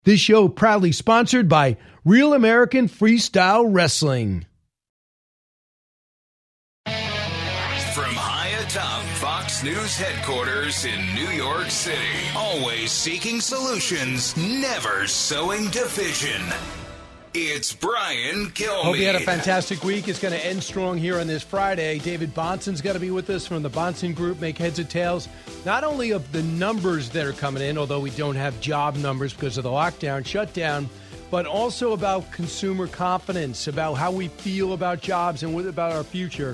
This show proudly sponsored by Real American Freestyle Wrestling. From high atop Fox News headquarters in New York City, always seeking solutions, never sowing division. It's Brian Kilmeade. Hope you had a fantastic week. It's going to end strong here on this Friday. David Bonson's going to be with us from the Bonson Group, make heads or tails, not only of the numbers that are coming in, although we don't have job numbers because of the lockdown, shutdown, but also about consumer confidence, about how we feel about jobs and about our future.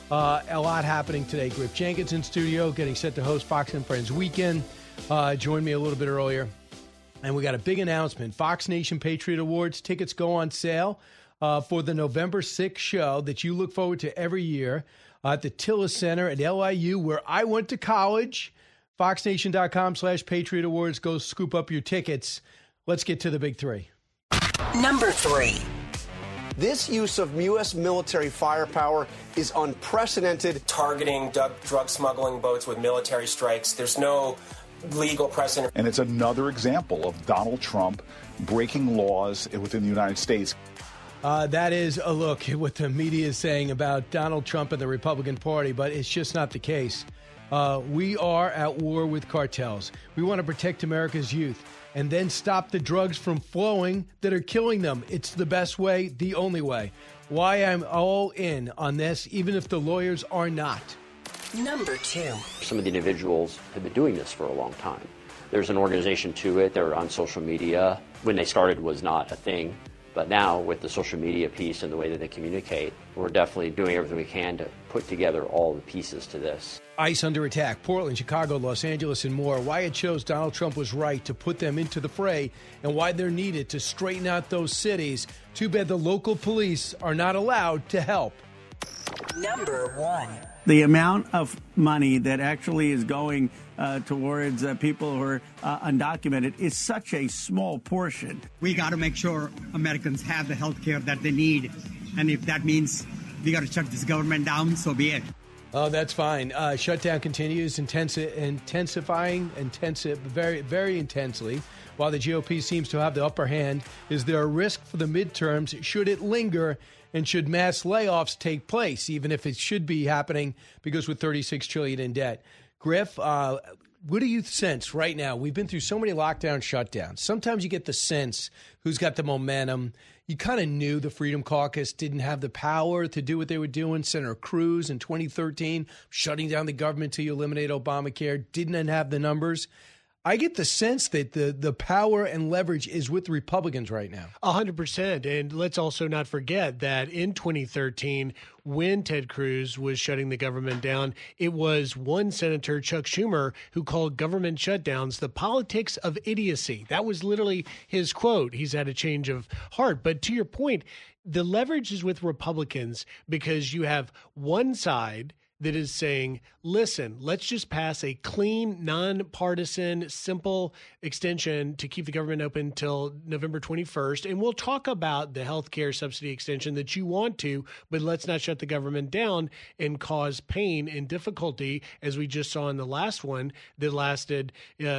A lot happening today. Griff Jenkins in studio, getting set to host Fox and Friends Weekend. Joined me a little bit earlier. And we got a big announcement. Fox Nation Patriot Awards tickets go on sale for the November 6th show that you look forward to every year at the Tillis Center at LIU, where I went to college. FoxNation.com/Patriot Awards. Go scoop up your tickets. Let's get to the big three. Number 3. This use of U.S. military firepower is unprecedented. Targeting drug smuggling boats with military strikes. There's no legal precedent. And it's another example of Donald Trump breaking laws within the United States. That is a look at what the media is saying about Donald Trump and the Republican Party, but it's just not the case. We are at war with cartels. We want to protect America's youth and then stop the drugs from flowing that are killing them. It's the best way, the only way. Why I'm all in on this, even if the lawyers are not. Number 2. Some of the individuals have been doing this for a long time. There's an organization to it. They're on social media. When they started was not a thing. But now with the social media piece and the way that they communicate, we're definitely doing everything we can to put together all the pieces to this. ICE under attack, Portland, Chicago, Los Angeles, and more. Why it shows Donald Trump was right to put them into the fray and why they're needed to straighten out those cities. Too bad the local police are not allowed to help. Number 1. The amount of money that actually is going towards people who are undocumented is such a small portion. We got to make sure Americans have the health care that they need. And if that means we got to shut this government down, so be it. Oh, that's fine. Shutdown continues, intensifying very, very intensely. While the GOP seems to have the upper hand, is there a risk for the midterms should it linger? And should mass layoffs take place, even if it should be happening because we're $36 trillion in debt? Griff, what do you sense right now? We've been through so many lockdown shutdowns. Sometimes you get the sense who's got the momentum. You kind of knew the Freedom Caucus didn't have the power to do what they were doing. Senator Cruz in 2013, shutting down the government to eliminate Obamacare, didn't have the numbers. I get the sense that the power and leverage is with Republicans right now. 100%. And let's also not forget that in 2013, when Ted Cruz was shutting the government down, it was one Senator, Chuck Schumer, who called government shutdowns the politics of idiocy. That was literally his quote. He's had a change of heart. But to your point, the leverage is with Republicans because you have one side that is saying, listen, let's just pass a clean, nonpartisan, simple extension to keep the government open until November 21st. And we'll talk about the health care subsidy extension that you want to, but let's not shut the government down and cause pain and difficulty, as we just saw in the last one that lasted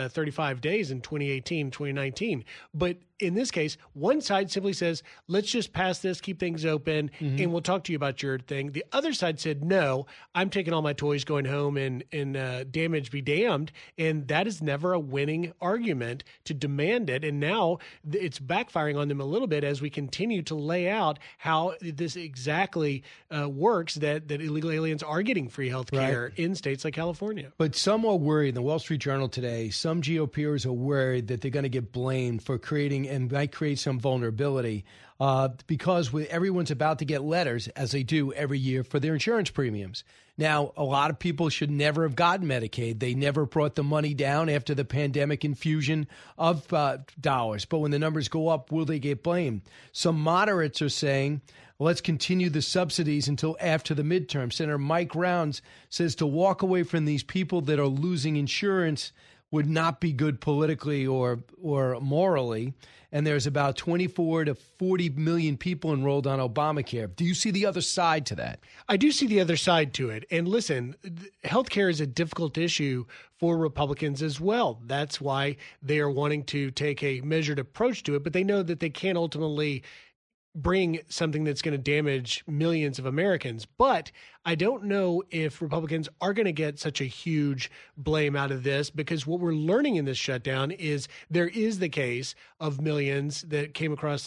35 days in 2018, 2019. But in this case, one side simply says, let's just pass this, keep things open, and we'll talk to you about your thing. The other side said, no, I'm taking all my toys, going home, and damage be damned. And that is never a winning argument to demand it. And now it's backfiring on them a little bit as we continue to lay out how this exactly works, that illegal aliens are getting free health care in states like California. But some are worried. In the Wall Street Journal today, some GOPers are worried that they're going to get blamed for creating and might create some vulnerability because everyone's about to get letters, as they do every year, for their insurance premiums. Now, a lot of people should never have gotten Medicaid. They never brought the money down after the pandemic infusion of dollars. But when the numbers go up, will they get blamed? Some moderates are saying, let's continue the subsidies until after the midterm. Senator Mike Rounds says to walk away from these people that are losing insurance would not be good politically or morally. And there's about 24 to 40 million people enrolled on Obamacare. Do you see the other side to that? I do see the other side to it. And listen, healthcare is a difficult issue for Republicans as well. That's why they are wanting to take a measured approach to it, but they know that they can't ultimately bring something that's going to damage millions of Americans. But I don't know if Republicans are going to get such a huge blame out of this, because what we're learning in this shutdown is there is the case of millions that came across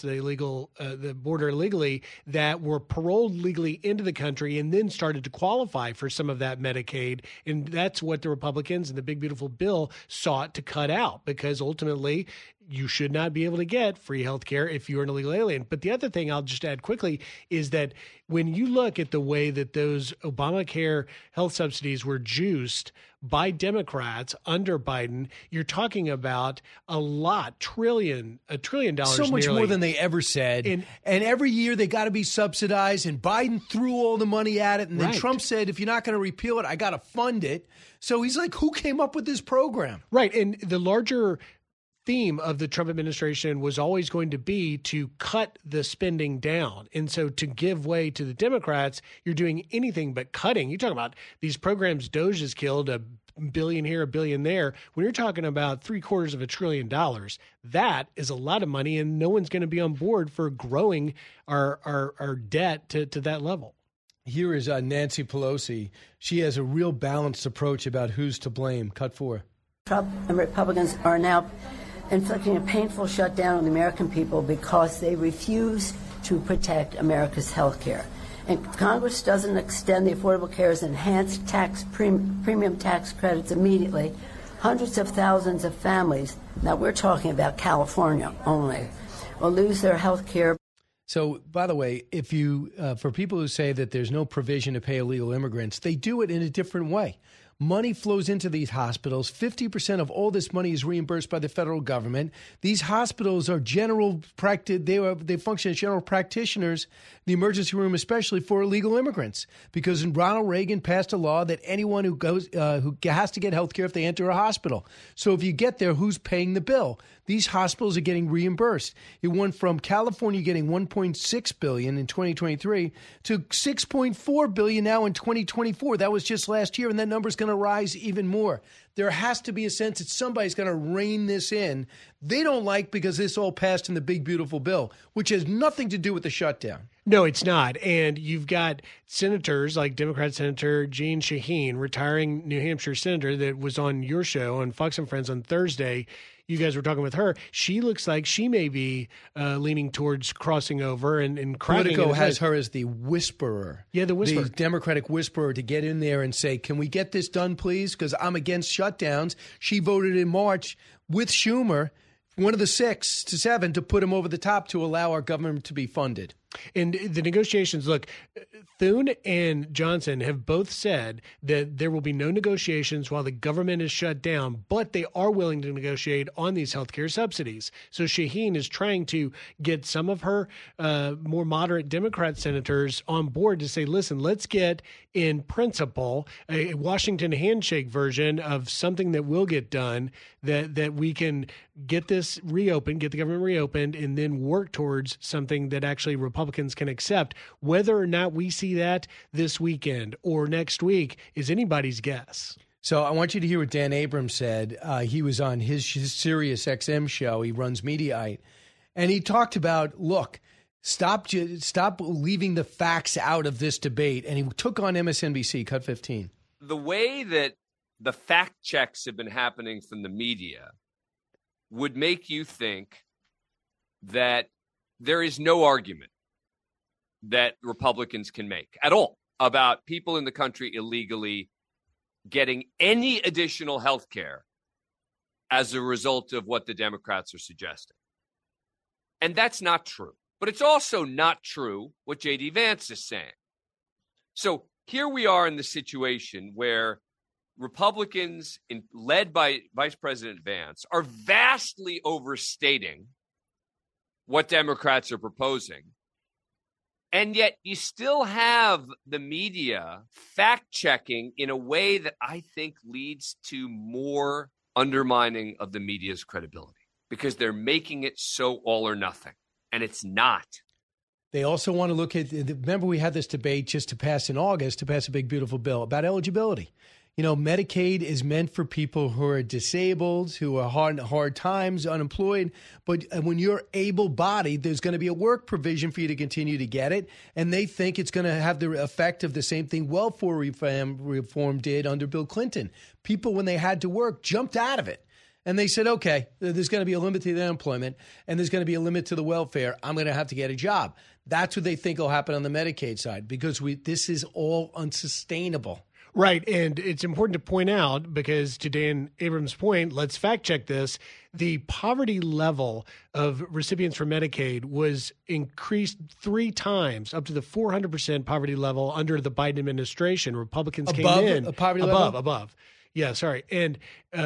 the border illegally that were paroled legally into the country and then started to qualify for some of that Medicaid. And that's what the Republicans and the big, beautiful bill sought to cut out, because ultimately you should not be able to get free health care if you're an illegal alien. But the other thing I'll just add quickly is that when you look at the way that those Obamacare health subsidies were juiced by Democrats under Biden, you're talking about $1 trillion. So much more than they ever said. And every year they got to be subsidized, and Biden threw all the money at it. And then Trump said, if you're not going to repeal it, I got to fund it. So he's like, who came up with this program? Right. And the larger theme of the Trump administration was always going to be to cut the spending down. And so to give way to the Democrats, you're doing anything but cutting. You talk about these programs DOGE has killed, $1 billion here, $1 billion there. When you're talking about $750 billion, that is a lot of money, and no one's going to be on board for growing our debt to that level. Here is Nancy Pelosi. She has a real balanced approach about who's to blame. Cut 4. Trump and Republicans are now inflicting a painful shutdown on the American people because they refuse to protect America's health care. And Congress doesn't extend the Affordable Care's enhanced tax premium tax credits immediately. Hundreds of thousands of families, now we're talking about California only, will lose their health care. So, by the way, if you for people who say that there's no provision to pay illegal immigrants, they do it in a different way. Money flows into these hospitals. 50% of all this money is reimbursed by the federal government. These hospitals are general practice. They function as general practitioners, the emergency room, especially for illegal immigrants, because Ronald Reagan passed a law that anyone who has to get health care if they enter a hospital. So if you get there, who's paying the bill? These hospitals are getting reimbursed. It went from California getting $1.6 billion in 2023 to $6.4 billion now in 2024. That was just last year, and that number's going to rise even more. There has to be a sense that somebody's going to rein this in. They don't like because this all passed in the big, beautiful bill, which has nothing to do with the shutdown. No, it's not. And you've got senators like Democrat Senator Jeanne Shaheen, retiring New Hampshire senator, that was on your show on Fox and Friends on Thursday. You guys were talking with her. She looks like she may be leaning towards crossing over and cracking. Politico has her as the whisperer. Yeah, the whisperer. The Democratic whisperer, to get in there and say, can we get this done, please? Because I'm against shutdowns. She voted in March with Schumer, one of the 6 to 7, to put him over the top to allow our government to be funded. And the negotiations, look, Thune and Johnson have both said that there will be no negotiations while the government is shut down, but they are willing to negotiate on these healthcare subsidies. So Shaheen is trying to get some of her more moderate Democrat senators on board to say, listen, let's get in principle a Washington handshake version of something that will get done, that we can get this reopened, get the government reopened, and then work towards something that actually Republicans can accept. Whether or not we see that this weekend or next week is anybody's guess. So I want you to hear what Dan Abrams said. He was on his Sirius XM show. He runs Mediaite. And he talked about, look, stop leaving the facts out of this debate. And he took on MSNBC, cut 15. The way that the fact checks have been happening from the media would make you think that there is no argument that Republicans can make at all about people in the country illegally getting any additional health care as a result of what the Democrats are suggesting. And that's not true. But it's also not true what J.D. Vance is saying. So here we are in the situation where Republicans, led by Vice President Vance, are vastly overstating what Democrats are proposing. And yet you still have the media fact-checking in a way that I think leads to more undermining of the media's credibility because they're making it so all or nothing, and it's not. They also want to look at, remember we had this debate just to pass in August, to pass a big, beautiful bill about eligibility. You know, Medicaid is meant for people who are disabled, who are hard times, unemployed. But when you're able-bodied, there's going to be a work provision for you to continue to get it. And they think it's going to have the effect of the same thing welfare reform did under Bill Clinton. People, when they had to work, jumped out of it. And they said, okay, there's going to be a limit to the unemployment and there's going to be a limit to the welfare. I'm going to have to get a job. That's what they think will happen on the Medicaid side because this is all unsustainable. Right. And it's important to point out, because to Dan Abrams' point, let's fact check this. The poverty level of recipients for Medicaid was increased 3 times up to the 400% poverty level under the Biden administration. Republicans came in above. Yeah, sorry. And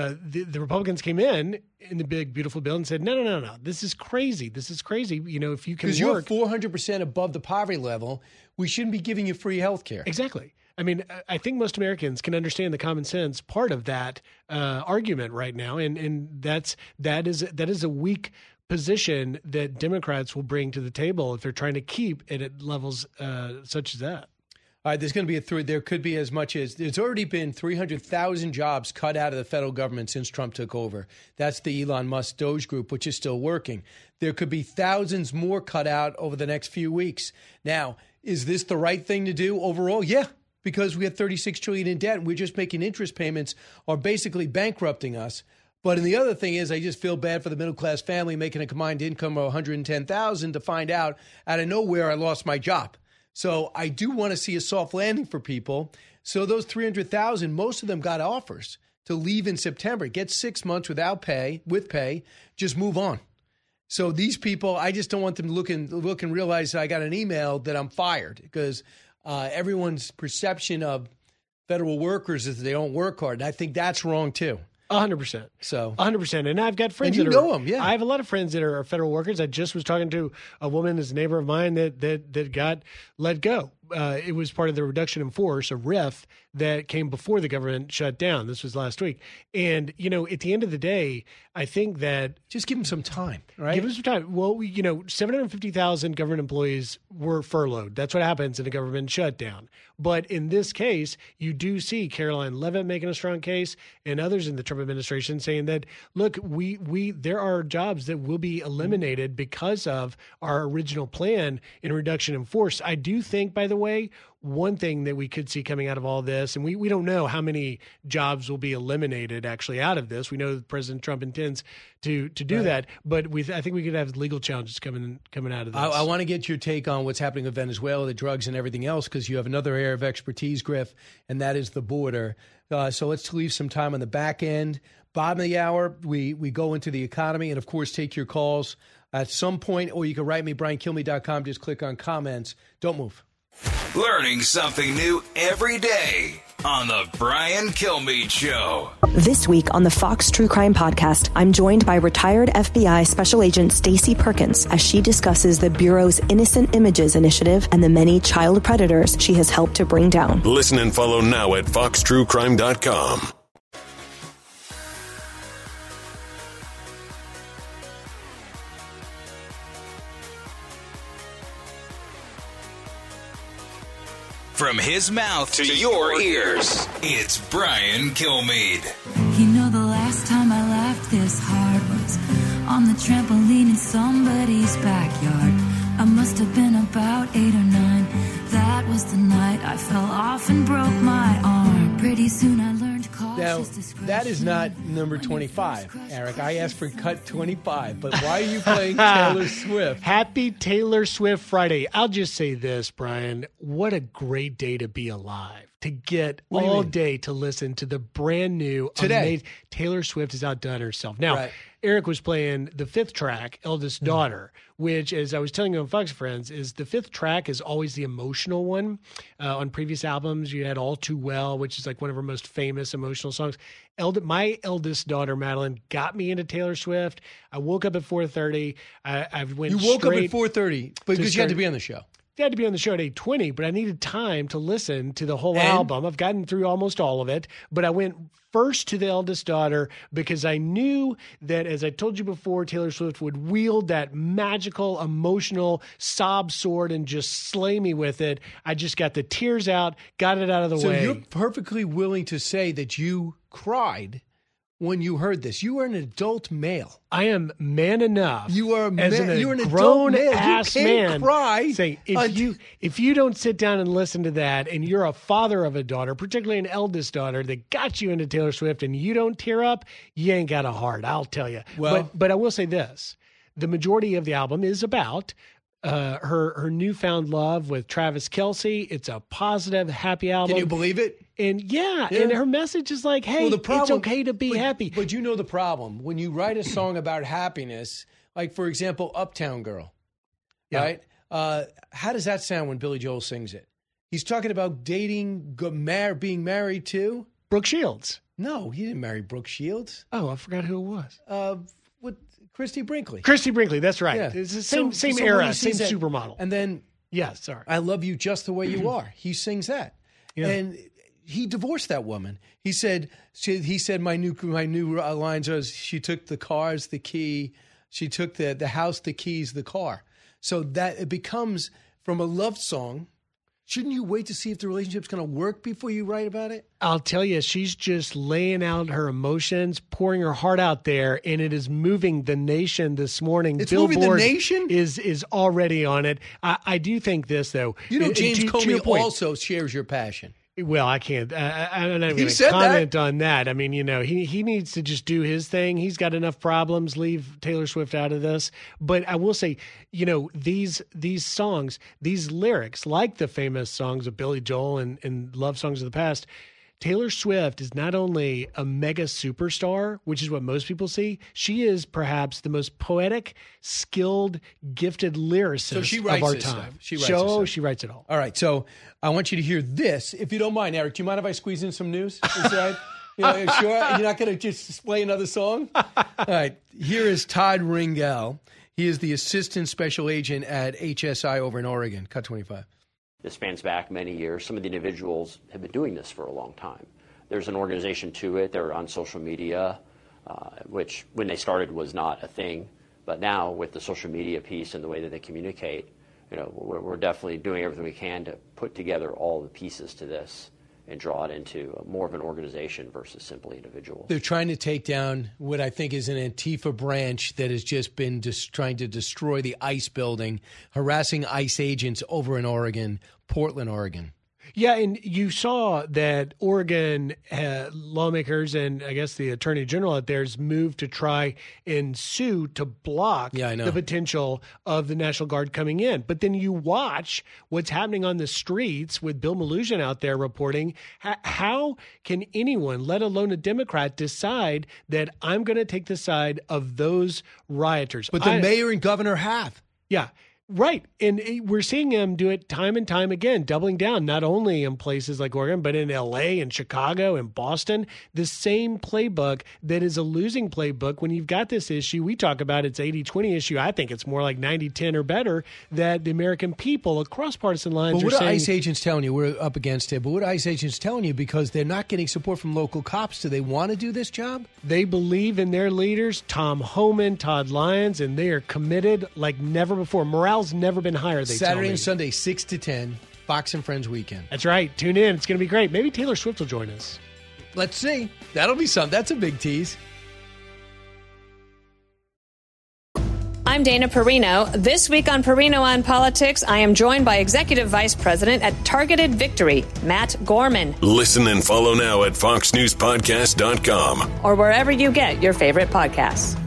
the Republicans came in the big, beautiful bill and said, no. This is crazy. You know, if you can work. Because you're 400% above the poverty level, we shouldn't be giving you free health care. Exactly. I mean, I think most Americans can understand the common sense part of that argument right now, and that is a weak position that Democrats will bring to the table if they're trying to keep it at levels such as that. All right, there's going to be there could be as much as there's already been 300,000 jobs cut out of the federal government since Trump took over. That's the Elon Musk Doge Group, which is still working. There could be thousands more cut out over the next few weeks. Now, is this the right thing to do overall? Yeah. Because we have $36 trillion in debt and we're just making interest payments are basically bankrupting us. But the other thing is I just feel bad for the middle-class family making a combined income of $110,000 to find out of nowhere I lost my job. So I do want to see a soft landing for people. So those 300,000, most of them got offers to leave in September, get 6 months with pay, just move on. So these people, I just don't want them to look and realize I got an email that I'm fired because everyone's perception of federal workers is they don't work hard. And I think that's wrong, too. 100%. So 100%. And I've got friends and you that know them, yeah. I have a lot of friends that are federal workers. I just was talking to a woman that's a neighbor of mine that got let go. It was part of the reduction in force, a RIF, that came before the government shut down. This was last week. And, you know, at the end of the day, I think that just give them some time, right? Give them some time. Well, 750,000 government employees were furloughed. That's what happens in a government shutdown. But in this case, you do see Caroline Leavitt making a strong case and others in the Trump administration saying that, look, there are jobs that will be eliminated because of our original plan in reduction in force. I do think, by the way, one thing that we could see coming out of all this, and we don't know how many jobs will be eliminated actually out of this. We know that President Trump intends to do that, but I think we could have legal challenges coming out of this. I want to get your take on what's happening with Venezuela, the drugs and everything else, because you have another area of expertise, Griff, and that is the border. So let's leave some time on the back end. Bottom of the hour, we go into the economy and, of course, take your calls at some point, or you can write me, BrianKilmeade.com. Just click on comments. Don't move. Learning something new every day on the Brian Kilmeade Show. This week on the Fox True Crime Podcast, I'm joined by retired FBI Special Agent Stacey Perkins as she discusses the Bureau's Innocent Images initiative and the many child predators she has helped to bring down. Listen and follow now at foxtruecrime.com. From his mouth to your ears, it's Brian Kilmeade. You know, the last time I laughed this hard was on the trampoline in somebody's backyard. I must have been about 8 or 9. That was the night I fell off and broke my arm. Pretty soon I learned cautious discretion. Now, that is not number 25, Eric. I asked for cut 25, but why are you playing Taylor Swift? Happy Taylor Swift Friday. I'll just say this, Brian. What a great day to be alive. To get all day to listen to the brand new today. Taylor Swift has outdone herself. Now, Eric was playing the 5th track, Eldest Daughter, which, as I was telling you on Fox Friends, is the 5th track is always the emotional one. On previous albums, you had All Too Well, which is like one of her most famous emotional songs. My eldest daughter, Madeline, got me into Taylor Swift. I woke up at 4:30. I went You woke up at 4:30 because you had to be on the show. had to be on the show at 8:20, but I needed time to listen to the whole album. I've gotten through almost all of it, but I went first to the eldest daughter because I knew that, as I told you before, Taylor Swift would wield that magical, emotional sob sword and just slay me with it. I just got the tears out, got it out of the way. So you're perfectly willing to say that you cried when you heard this. You are an adult male. I am man enough. You are you're an grown adult male. ass you can't man. Cry. Say if you don't sit down and listen to that, and you're a father of a daughter, particularly an eldest daughter that got you into Taylor Swift, and you don't tear up, you ain't got a heart. I'll tell you. Well, but I will say this: the majority of the album is about her newfound love with Travis Kelce. It's a positive, happy album. Can you believe it? And and her message is like, hey, it's okay to be happy. But you know the problem. When you write a song about happiness, like, for example, Uptown Girl, right? How does that sound when Billy Joel sings it? He's talking about dating, being married to? Brooke Shields. No, he didn't marry Brooke Shields. Oh, I forgot who it was. Christy Brinkley. Christy Brinkley, that's right. Yeah. It's the same era, same supermodel. And then, I love you just the way you are. He sings that. Yeah. And he divorced that woman. He said my new lines are, she took the cars, the key. She took the house, the keys, the car. So that it becomes from a love song. Shouldn't you wait to see if the relationship's going to work before you write about it? I'll tell you, she's just laying out her emotions, pouring her heart out there, and it is moving the nation this morning. It's Billboard moving the nation? is already on it. I do think this, though. You know, James Comey also shares your passion. Well, I can't. I'm not going to comment on that. I mean, he needs to just do his thing. He's got enough problems. Leave Taylor Swift out of this. But I will say, these songs, these lyrics, like the famous songs of Billy Joel and love songs of the past, Taylor Swift is not only a mega superstar, which is what most people see, she is perhaps the most poetic, skilled, gifted lyricist of our time. She writes it all. All right, so I want you to hear this. If you don't mind, Eric, do you mind if I squeeze in some news? Sure? You're not going to just play another song? All right, here is Todd Ringel. He is the assistant special agent at HSI over in Oregon. Cut 25. This spans back many years. Some of the individuals have been doing this for a long time. There's an organization to it. They're on social media, which when they started was not a thing. But now with the social media piece and the way that they communicate, we're definitely doing everything we can to put together all the pieces to this and draw it into more of an organization versus simply individuals. They're trying to take down what I think is an Antifa branch that has just been trying to destroy the ICE building, harassing ICE agents over in Oregon, Portland, Oregon. Yeah, and you saw that Oregon lawmakers and I guess the attorney general out there has moved to try and sue to block the potential of the National Guard coming in. But then you watch what's happening on the streets with Bill Melugin out there reporting. How can anyone, let alone a Democrat, decide that I'm going to take the side of those rioters? But the mayor and governor have. Yeah. Right. And we're seeing him do it time and time again, doubling down, not only in places like Oregon, but in L.A. and Chicago and Boston. The same playbook that is a losing playbook when you've got this issue. We talk about it's 80-20 issue. I think it's more like 90-10 or better that the American people across partisan lines are saying. But what are ICE agents telling you? We're up against it. But what are ICE agents telling you? Because they're not getting support from local cops. Do they want to do this job? They believe in their leaders, Tom Homan, Todd Lyons, and they are committed like never before. Morale's never been higher, they tell me. Saturday and Sunday, 6 to 10, Fox and Friends Weekend. That's right. Tune in. It's going to be great. Maybe Taylor Swift will join us. Let's see. That'll be something. That's a big tease. I'm Dana Perino. This week on Perino on Politics, I am joined by Executive Vice President at Targeted Victory, Matt Gorman. Listen and follow now at foxnewspodcast.com. Or wherever you get your favorite podcasts.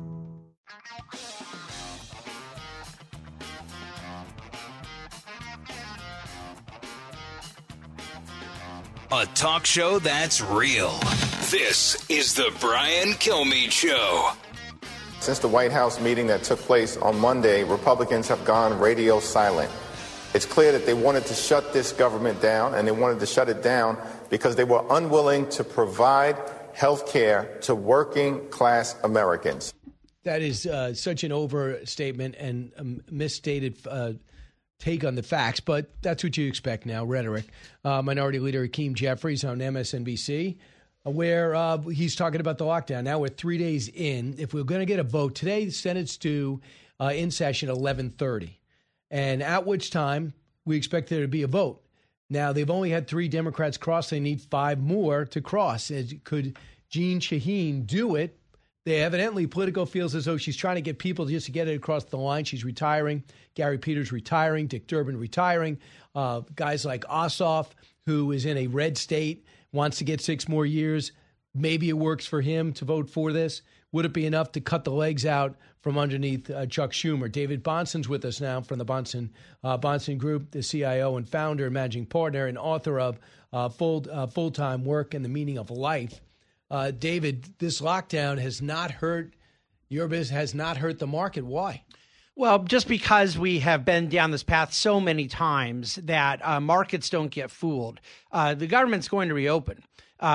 A talk show that's real. This is the Brian Kilmeade Show. Since the White House meeting that took place on Monday, Republicans have gone radio silent. It's clear that they wanted to shut this government down, and they wanted to shut it down because they were unwilling to provide health care to working-class Americans. That is such an overstatement and misstated take on the facts, but that's what you expect now, rhetoric. Minority Leader Hakeem Jeffries on MSNBC, where he's talking about the lockdown. Now we're 3 days in. If we're going to get a vote today, the Senate's due in session at 11:30, and at which time we expect there to be a vote. Now, they've only had 3 Democrats cross. They need 5 more to cross. Could Jeanne Shaheen do it? They evidently, Politico feels as though she's trying to get people just to get it across the line. She's retiring. Gary Peters retiring. Dick Durbin retiring. Guys like Ossoff, who is in a red state, wants to get 6 more years. Maybe it works for him to vote for this. Would it be enough to cut the legs out from underneath Chuck Schumer? David Bonson's with us now from the Bonson Group, the CIO and founder, managing partner, and author of Full-Time Work and the Meaning of Life. David, this lockdown has not hurt your business, has not hurt the market. Why? Well, just because we have been down this path so many times that markets don't get fooled. The government's going to reopen.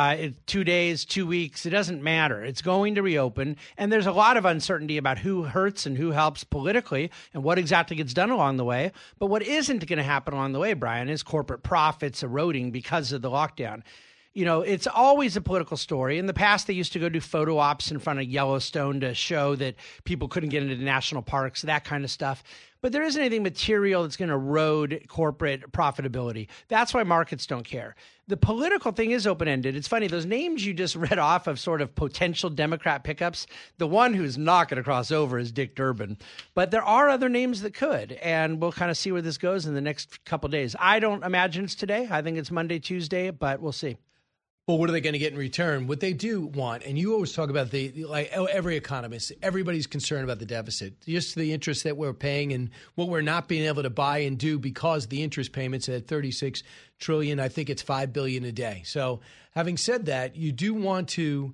2 days, 2 weeks, it doesn't matter. It's going to reopen. And there's a lot of uncertainty about who hurts and who helps politically and what exactly gets done along the way. But what isn't going to happen along the way, Brian, is corporate profits eroding because of the lockdown. You know, it's always a political story. In the past, they used to go do photo ops in front of Yellowstone to show that people couldn't get into the national parks, that kind of stuff. But there isn't anything material that's going to erode corporate profitability. That's why markets don't care. The political thing is open-ended. It's funny, those names you just read off of sort of potential Democrat pickups, the one who's not going to cross over is Dick Durbin. But there are other names that could, and we'll kind of see where this goes in the next couple of days. I don't imagine it's today. I think it's Monday, Tuesday, but we'll see. Well, what are they going to get in return? What they do want, and you always talk about like every economist, everybody's concerned about the deficit, just the interest that we're paying and what we're not being able to buy and do because the interest payments at $36 trillion. I think it's $5 billion a day. So, having said that, you do want to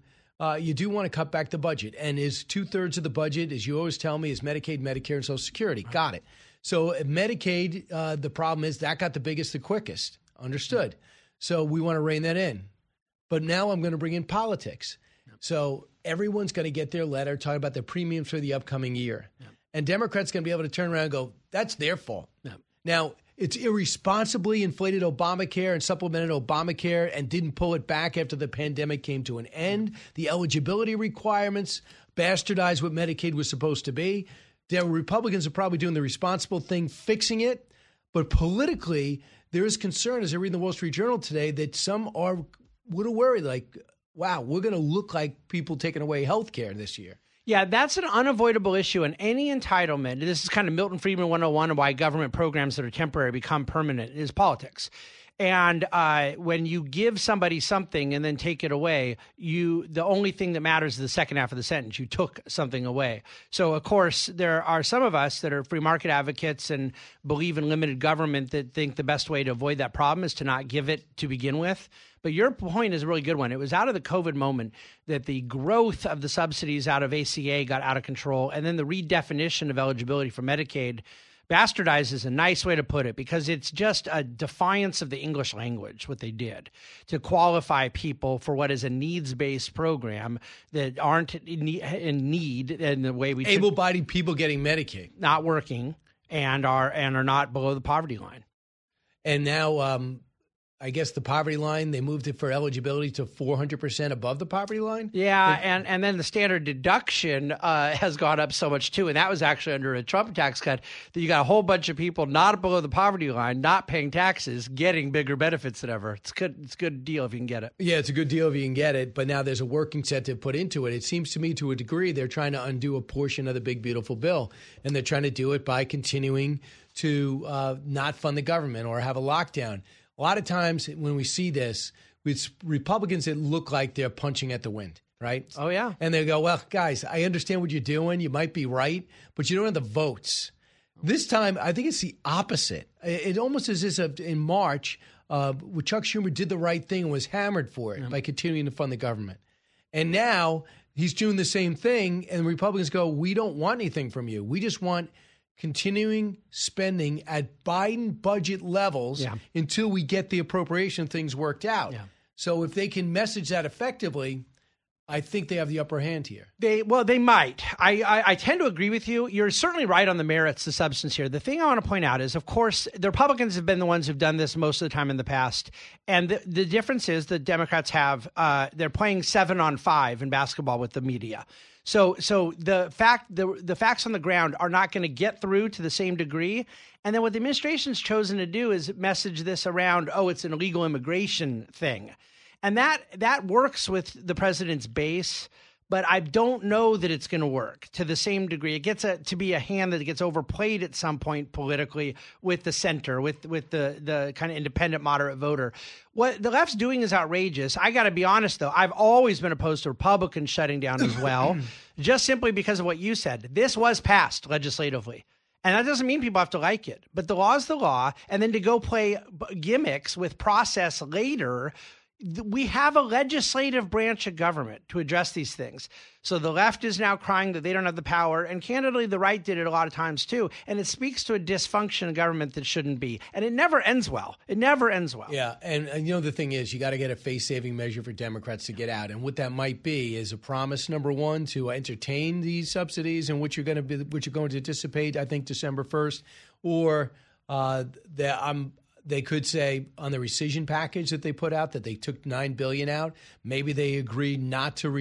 cut back the budget, and is 2/3 of the budget, as you always tell me, is Medicaid, Medicare, and Social Security. Got it. So Medicaid, the problem is that got the biggest, the quickest. Understood. So we want to rein that in. But now I'm going to bring in politics. So everyone's going to get their letter talking about their premiums for the upcoming year. And Democrats going to be able to turn around and go, that's their fault. Now, it's irresponsibly inflated Obamacare and supplemented Obamacare and didn't pull it back after the pandemic came to an end. The eligibility requirements bastardized what Medicaid was supposed to be. The Republicans are probably doing the responsible thing, fixing it. But politically, there is concern, as I read in the Wall Street Journal today, that some are would have worried, like, wow, we're going to look like people taking away health care this year. Yeah, that's an unavoidable issue. And any entitlement, this is kind of Milton Friedman 101 and why government programs that are temporary become permanent, is politics. And when you give somebody something and then take it away, the only thing that matters is the second half of the sentence. You took something away. So, of course, there are some of us that are free market advocates and believe in limited government that think the best way to avoid that problem is to not give it to begin with. But your point is a really good one. It was out of the COVID moment that the growth of the subsidies out of ACA got out of control, and then the redefinition of eligibility for Medicaid. Bastardized is a nice way to put it because it's just a defiance of the English language, what they did, to qualify people for what is a needs-based program that aren't in need in the way we able-bodied people getting Medicaid, not working, and are not below the poverty line. And now I guess the poverty line, they moved it for eligibility to 400% above the poverty line? Yeah, and then the standard deduction has gone up so much too, and that was actually under a Trump tax cut, that you got a whole bunch of people not below the poverty line, not paying taxes, getting bigger benefits than ever. It's a good deal if you can get it. Yeah, it's a good deal if you can get it, but now there's a work incentive put into it. It seems to me to a degree they're trying to undo a portion of the big, beautiful bill, and they're trying to do it by continuing to not fund the government or have a lockdown. A lot of times when we see this, it's Republicans that look like they're punching at the wind, right? Oh, yeah. And they go, well, guys, I understand what you're doing. You might be right, but you don't have the votes. This time, I think it's the opposite. It almost is as if in March, Chuck Schumer did the right thing and was hammered for it by continuing to fund the government. And now he's doing the same thing, and the Republicans go, we don't want anything from you. We just want continuing spending at Biden budget levels until we get the appropriation things worked out. Yeah. So if they can message that effectively, I think they have the upper hand here. They might. I tend to agree with you. You're certainly right on the merits, the substance here. The thing I want to point out is, of course, the Republicans have been the ones who've done this most of the time in the past. And the difference is the Democrats have, they're playing 7-on-5 in basketball with the media. So the facts on the ground are not going to get through to the same degree. And then what the administration's chosen to do is message this around, it's an illegal immigration thing. And that works with the president's base, but I don't know that it's going to work to the same degree. It gets to be a hand that gets overplayed at some point politically with the center, with the kind of independent moderate voter. What the left's doing is outrageous. I got to be honest, though. I've always been opposed to Republicans shutting down as well, just simply because of what you said. This was passed legislatively. And that doesn't mean people have to like it. But the law is the law. And then to go play gimmicks with process later, we have a legislative branch of government to address these things. So the left is now crying that they don't have the power. And candidly, the right did it a lot of times, too. And it speaks to a dysfunction of government that shouldn't be. And it never ends well. It never ends well. Yeah. And the thing is, you got to get a face-saving measure for Democrats to get out. And what that might be is a promise, number one, to entertain these subsidies and which you're going to dissipate, I think, December 1st. Or they could say on the rescission package that they put out that they took $9 billion out. Maybe they agree not to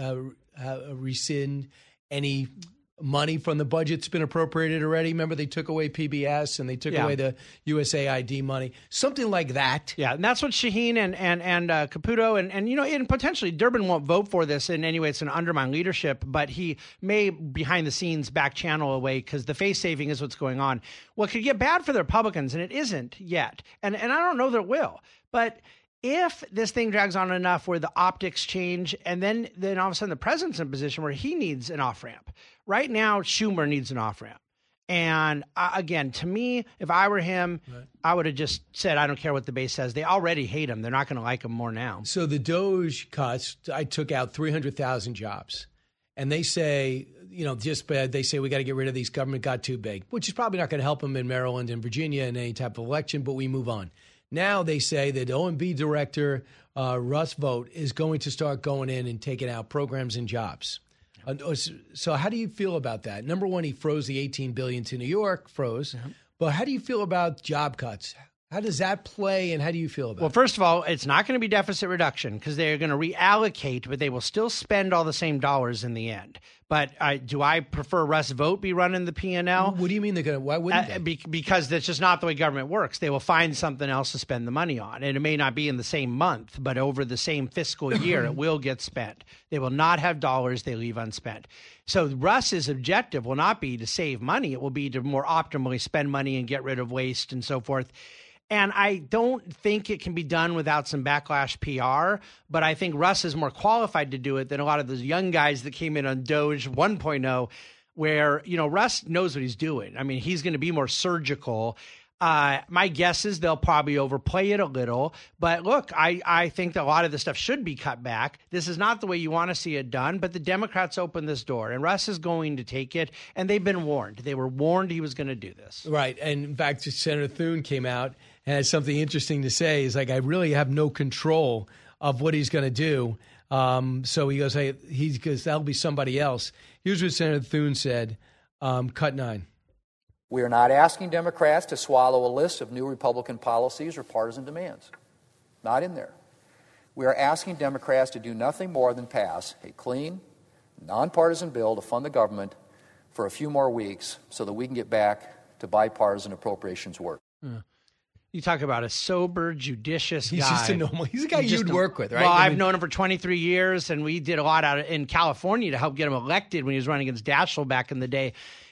rescind any money from the budget that's been appropriated already. Remember, they took away PBS and they took away the USAID money, something like that. Yeah, and that's what Shaheen and Caputo and potentially Durbin won't vote for this in any way. It's an undermine leadership, but he may behind the scenes back channel away because the face saving is what's going on. What could get bad for the Republicans, and it isn't yet, and I don't know that it will, but if this thing drags on enough where the optics change and then all of a sudden the president's in a position where he needs an off-ramp. Right now, Schumer needs an off-ramp. And again, to me, if I were him, I would have just said, I don't care what the base says. They already hate him. They're not going to like him more now. So the DOJ cuts, I took out 300,000 jobs. And they say, they say we got to get rid of these, government got too big, which is probably not going to help them in Maryland and Virginia in any type of election, but we move on. Now they say that OMB director Russ Vought is going to start going in and taking out programs and jobs. So how do you feel about that? Number one, he froze the $18 billion to New York, But how do you feel about job cuts? How does that play, and how do you feel about it? Well, first of all, it's not going to be deficit reduction because they're going to reallocate, but they will still spend all the same dollars in the end. But do I prefer Russ Vought be running the P&L? What do you mean they're going to? Why wouldn't they? Because that's just not the way government works. They will find something else to spend the money on. And it may not be in the same month, but over the same fiscal year, it will get spent. They will not have dollars they leave unspent. So Russ's objective will not be to save money. It will be to more optimally spend money and get rid of waste and so forth. And I don't think it can be done without some backlash PR, but I think Russ is more qualified to do it than a lot of those young guys that came in on DOJ 1.0, where, Russ knows what he's doing. I mean, he's going to be more surgical. My guess is they'll probably overplay it a little. But look, I think that a lot of this stuff should be cut back. This is not the way you want to see it done, but the Democrats opened this door, and Russ is going to take it, and they've been warned. They were warned he was going to do this. Right. And in fact, Senator Thune came out and had something interesting to say. He's like, I really have no control of what he's going to do. So he goes, that'll be somebody else. Here's what Senator Thune said, cut 9. We are not asking Democrats to swallow a list of new Republican policies or partisan demands. Not in there. We are asking Democrats to do nothing more than pass a clean, nonpartisan bill to fund the government for a few more weeks so that we can get back to bipartisan appropriations work. You talk about a sober, judicious guy. He's just a normal. He's a guy you'd work with, right? Well, I've known him for 23 years, and we did a lot out in California to help get him elected when he was running against Daschle back in the day.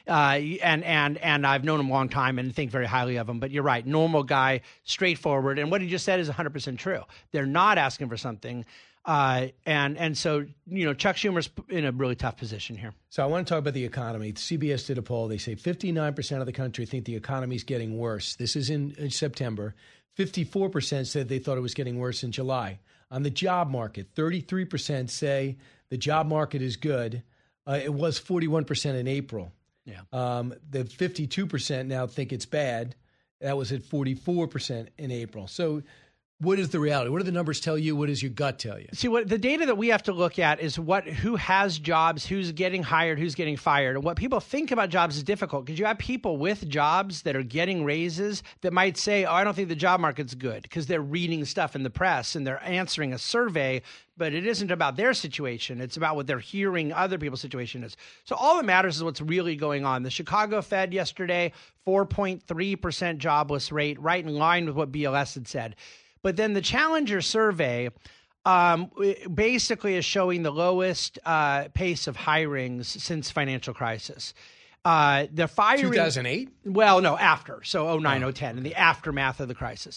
And I've known him a long time and think very highly of him. But you're right, normal guy, straightforward. And what he just said is 100% true. They're not asking for something. And so, Chuck Schumer's in a really tough position here. So I want to talk about the economy. CBS did a poll. They say 59% of the country think the economy is getting worse. This is in September. 54% said they thought it was getting worse in July. On the job market, 33% say the job market is good. It was 41% in April. Yeah. The 52% now think it's bad. That was at 44% in April. So What is the reality? What do the numbers tell you? What does your gut tell you? See, what the data that we have to look at is who has jobs, who's getting hired, who's getting fired. And what people think about jobs is difficult because you have people with jobs that are getting raises that might say, I don't think the job market's good because they're reading stuff in the press and they're answering a survey, but it isn't about their situation. It's about what they're hearing other people's situation is. So all that matters is what's really going on. The Chicago Fed yesterday, 4.3% jobless rate, right in line with what BLS had said. But then the Challenger survey basically is showing the lowest pace of hirings since financial crisis. The firing 2008? Well, no, after. So 09, 010, in the aftermath of the crisis.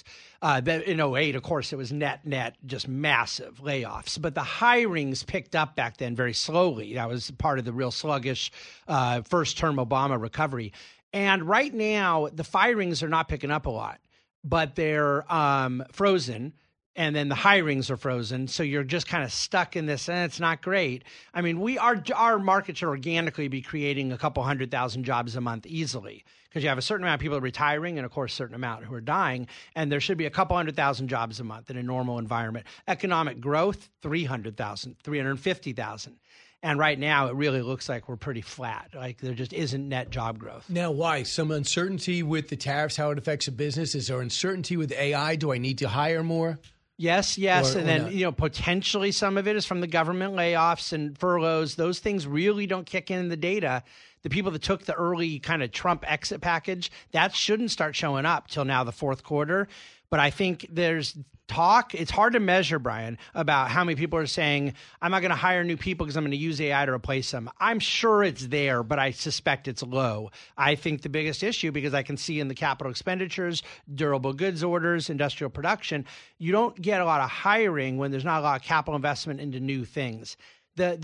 In 08, of course, it was net, just massive layoffs. But the hirings picked up back then very slowly. That was part of the real sluggish first-term Obama recovery. And right now, the firings are not picking up a lot, but they're frozen. And then the hirings are frozen. So you're just kind of stuck in this, and it's not great. I mean, our market should organically be creating a couple 100,000 jobs a month easily because you have a certain amount of people retiring and, of course, a certain amount who are dying. And there should be a couple 100,000 jobs a month in a normal environment. Economic growth, 300,000, 350,000. And right now, it really looks like we're pretty flat. Like there just isn't net job growth. Now, why? Some uncertainty with the tariffs, how it affects a business? Is there uncertainty with AI? Do I need to hire more? Yes. And then, potentially some of it is from the government layoffs and furloughs. Those things really don't kick in the data. The people that took the early kind of Trump exit package, that shouldn't start showing up till now the fourth quarter. But I think there's talk. It's hard to measure, Brian, about how many people are saying, I'm not going to hire new people because I'm going to use AI to replace them. I'm sure it's there, but I suspect it's low. I think the biggest issue, because I can see in the capital expenditures, durable goods orders, industrial production, you don't get a lot of hiring when there's not a lot of capital investment into new things. The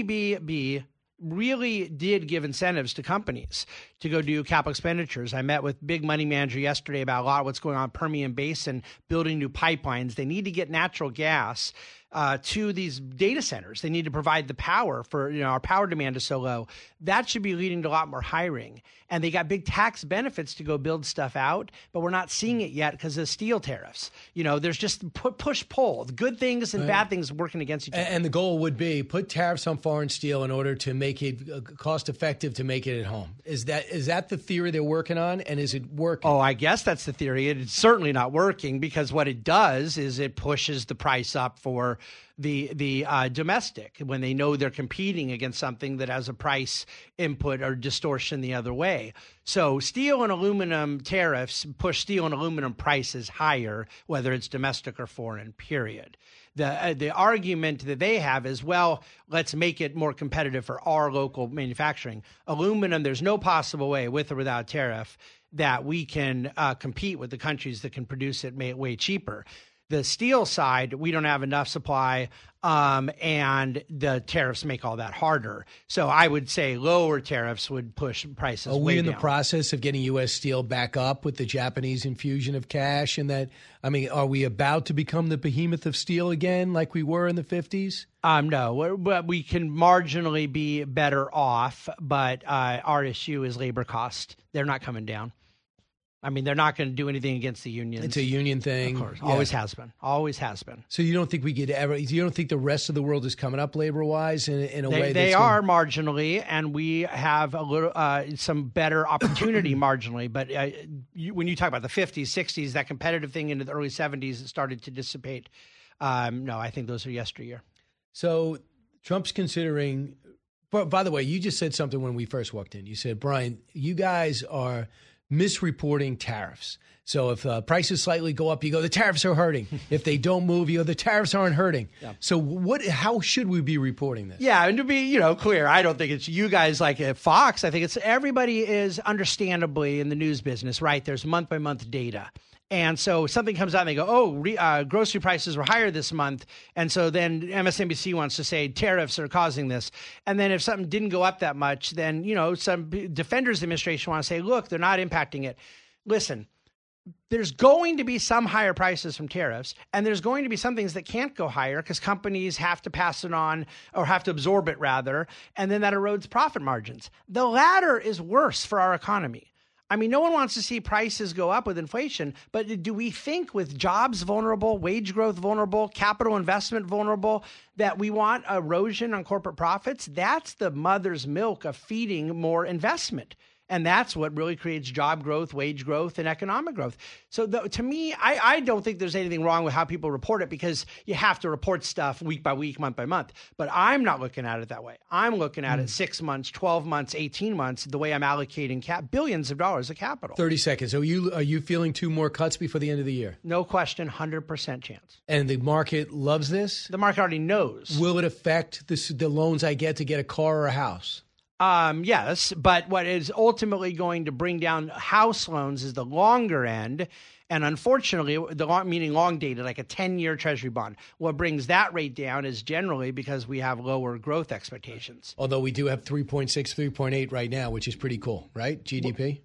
OBBB really did give incentives to companies to go do capital expenditures. I met with big money manager yesterday about a lot of what's going on in Permian Basin, building new pipelines. They need to get natural gas to these data centers. They need to provide the power for, our power demand is so low. That should be leading to a lot more hiring. And they got big tax benefits to go build stuff out, but we're not seeing it yet because of steel tariffs. There's just push-pull, good things and bad things working against each other. And the goal would be put tariffs on foreign steel in order to make it cost-effective to make it at home. Is that the theory they're working on, and is it working? Oh, I guess that's the theory. It's certainly not working because what it does is it pushes the price up for the domestic when they know they're competing against something that has a price input or distortion the other way. So steel and aluminum tariffs push steel and aluminum prices higher, whether it's domestic or foreign, period. The argument that they have is, well, let's make it more competitive for our local manufacturing. Aluminum, there's no possible way, with or without tariff, that we can compete with the countries that can produce it way cheaper. The steel side, we don't have enough supply, and the tariffs make all that harder. So I would say lower tariffs would push prices way down. Are we in the process of getting U.S. Steel back up with the Japanese infusion of cash? Are we about to become the behemoth of steel again like we were in the 50s? No, but we can marginally be better off, but our issue is labor cost. They're not coming down. They're not going to do anything against the unions. It's a union thing. Of course. Yeah. Always has been. So you don't think you don't think the rest of the world is coming up labor-wise in a way they are marginally, and we have a little some better opportunity marginally. But when you talk about the 50s, 60s, that competitive thing into the early 70s, it started to dissipate. No, I think those are yesteryear. So Trump's considering – by the way, you just said something when we first walked in. You said, Brian, you guys are – misreporting tariffs. So if prices slightly go up, you go, the tariffs are hurting. If they don't move, you go, the tariffs aren't hurting. Yeah. So how should we be reporting this? Yeah, and to be clear, I don't think it's you guys like at Fox. I think it's everybody is understandably in the news business, right? There's month-by-month data. And so something comes out and they go, grocery prices were higher this month. And so then MSNBC wants to say tariffs are causing this. And then if something didn't go up that much, then, some defenders administration want to say, look, they're not impacting it. Listen, there's going to be some higher prices from tariffs, and there's going to be some things that can't go higher because companies have to pass it on or have to absorb it rather. And then that erodes profit margins. The latter is worse for our economy. I mean, no one wants to see prices go up with inflation, but do we think with jobs vulnerable, wage growth vulnerable, capital investment vulnerable, that we want erosion on corporate profits? That's the mother's milk of feeding more investment. And that's what really creates job growth, wage growth, and economic growth. So to me, I don't think there's anything wrong with how people report it, because you have to report stuff week by week, month by month. But I'm not looking at it that way. I'm looking at it 6 months, 12 months, 18 months, the way I'm allocating billions of dollars of capital. 30 seconds. Are you feeling 2 more cuts before the end of the year? No question, 100% chance. And the market loves this? The market already knows. Will it affect the loans I get to get a car or a house? Yes, but what is ultimately going to bring down house loans is the longer end. And unfortunately, meaning long dated, like a 10-year treasury bond. What brings that rate down is generally because we have lower growth expectations. Although we do have 3.6, 3.8 right now, which is pretty cool, right? GDP?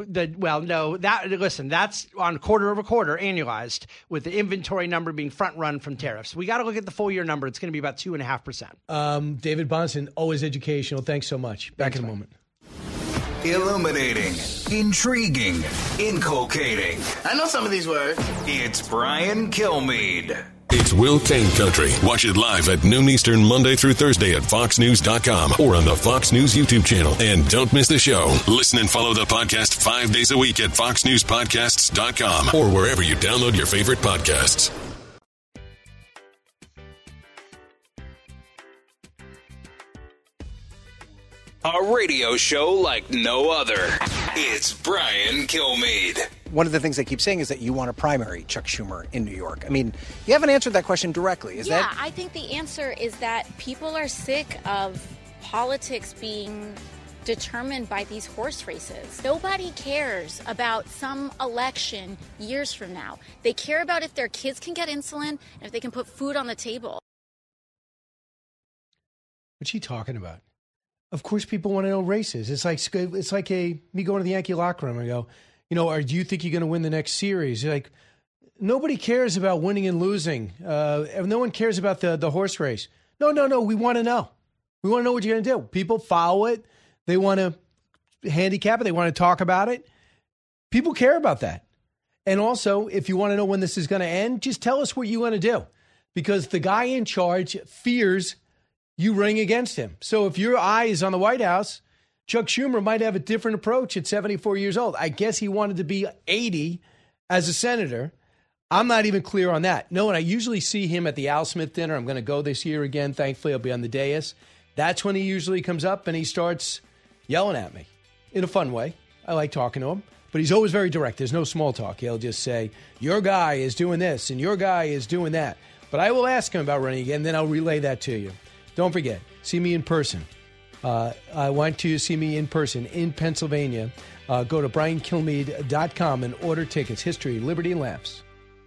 That's on quarter over quarter annualized, with the inventory number being front run from tariffs. We got to look at the full year number. It's going to be about 2.5%. David Bahnsen, always educational. Thanks so much. Back in a moment. Illuminating, intriguing, inculcating. I know some of these words. It's Brian Kilmeade. It's Will Kane Country. Watch it live at noon Eastern, Monday through Thursday at foxnews.com or on the Fox News YouTube channel. And don't miss the show. Listen and follow the podcast 5 days a week at foxnewspodcasts.com or wherever you download your favorite podcasts. A radio show like no other. It's Brian Kilmeade. One of the things they keep saying is that you want to primary Chuck Schumer in New York. I mean, you haven't answered that question directly. I think the answer is that people are sick of politics being determined by these horse races. Nobody cares about some election years from now. They care about if their kids can get insulin and if they can put food on the table. What's she talking about? Of course, people want to know races. It's like me going to the Yankee locker room and go, or do you think you're going to win the next series? You're like, nobody cares about winning and losing. No one cares about the horse race. No. We want to know. We want to know what you're going to do. People follow it. They want to handicap it. They want to talk about it. People care about that. And also, if you want to know when this is going to end, just tell us what you want to do, because the guy in charge fears you running against him. So if your eye is on the White House, Chuck Schumer might have a different approach at 74 years old. I guess he wanted to be 80 as a senator. I'm not even clear on that. No, and I usually see him at the Al Smith dinner. I'm going to go this year again. Thankfully, I'll be on the dais. That's when he usually comes up and he starts yelling at me in a fun way. I like talking to him, but he's always very direct. There's no small talk. He'll just say, your guy is doing this and your guy is doing that. But I will ask him about running again, then I'll relay that to you. Don't forget, see me in person. I want you to see me in person in Pennsylvania. Go to briankilmeade.com and order tickets. History, Liberty, and Laughs.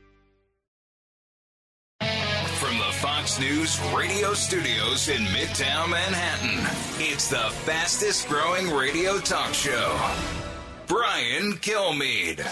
From the Fox News radio studios in Midtown Manhattan, it's the fastest growing radio talk show. Brian Kilmeade.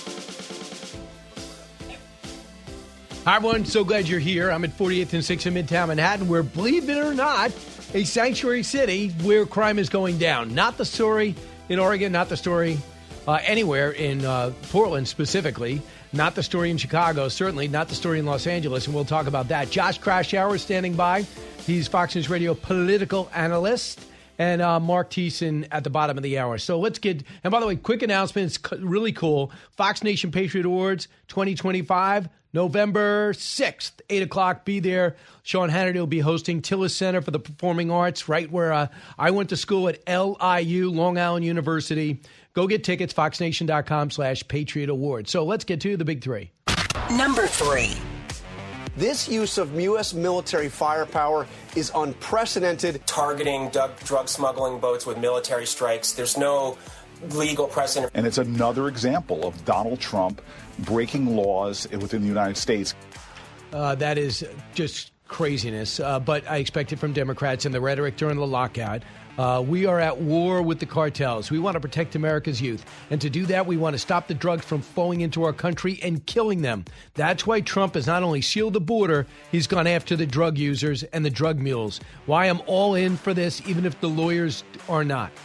Hi, everyone. So glad you're here. I'm at 48th and 6th in Midtown Manhattan, where, believe it or not, a sanctuary city where crime is going down. Not the story in Oregon, not the story anywhere in Portland specifically, not the story in Chicago, certainly not the story in Los Angeles, and we'll talk about that. Josh Kraushaar is standing by. He's Fox News Radio political analyst, and Mark Thiessen at the bottom of the hour. So let's get, and by the way, quick announcement, it's really cool. Fox Nation Patriot Awards 2025, November 6th, 8 o'clock, be there. Sean Hannity will be hosting Tillis Center for the Performing Arts, right where I went to school at LIU, Long Island University. Go get tickets, foxnation.com/Patriot Awards. So let's get to the big three. Number 3. This use of U.S. military firepower is unprecedented. Targeting drug smuggling boats with military strikes. There's no legal precedent. And it's another example of Donald Trump breaking laws within the United States. That is just craziness, but I expect it from Democrats and the rhetoric during the lockout. We are at war with the cartels. We want to protect America's youth. And to do that, we want to stop the drugs from flowing into our country and killing them. That's why Trump has not only sealed the border, he's gone after the drug users and the drug mules. Why I'm all in for this, even if the lawyers are not.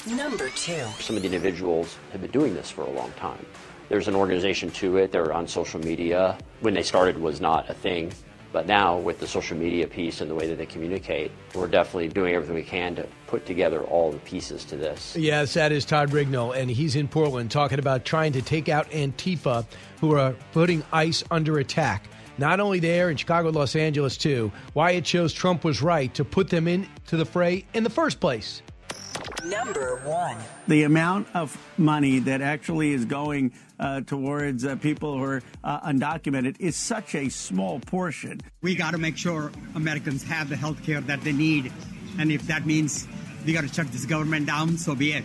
Number 2. Some of the individuals have been doing this for a long time. There's an organization to it. They're on social media. When they started was not a thing. But now with the social media piece and the way that they communicate, we're definitely doing everything we can to put together all the pieces to this. Yes, that is Todd Rignall, and he's in Portland talking about trying to take out Antifa, who are putting ICE under attack. Not only there, in Chicago, Los Angeles, too. Why it shows Trump was right to put them into the fray in the first place. Number 1. The amount of money that actually is going towards people who are undocumented is such a small portion. We got to make sure Americans have the health care that they need. And if that means we got to shut this government down, so be it.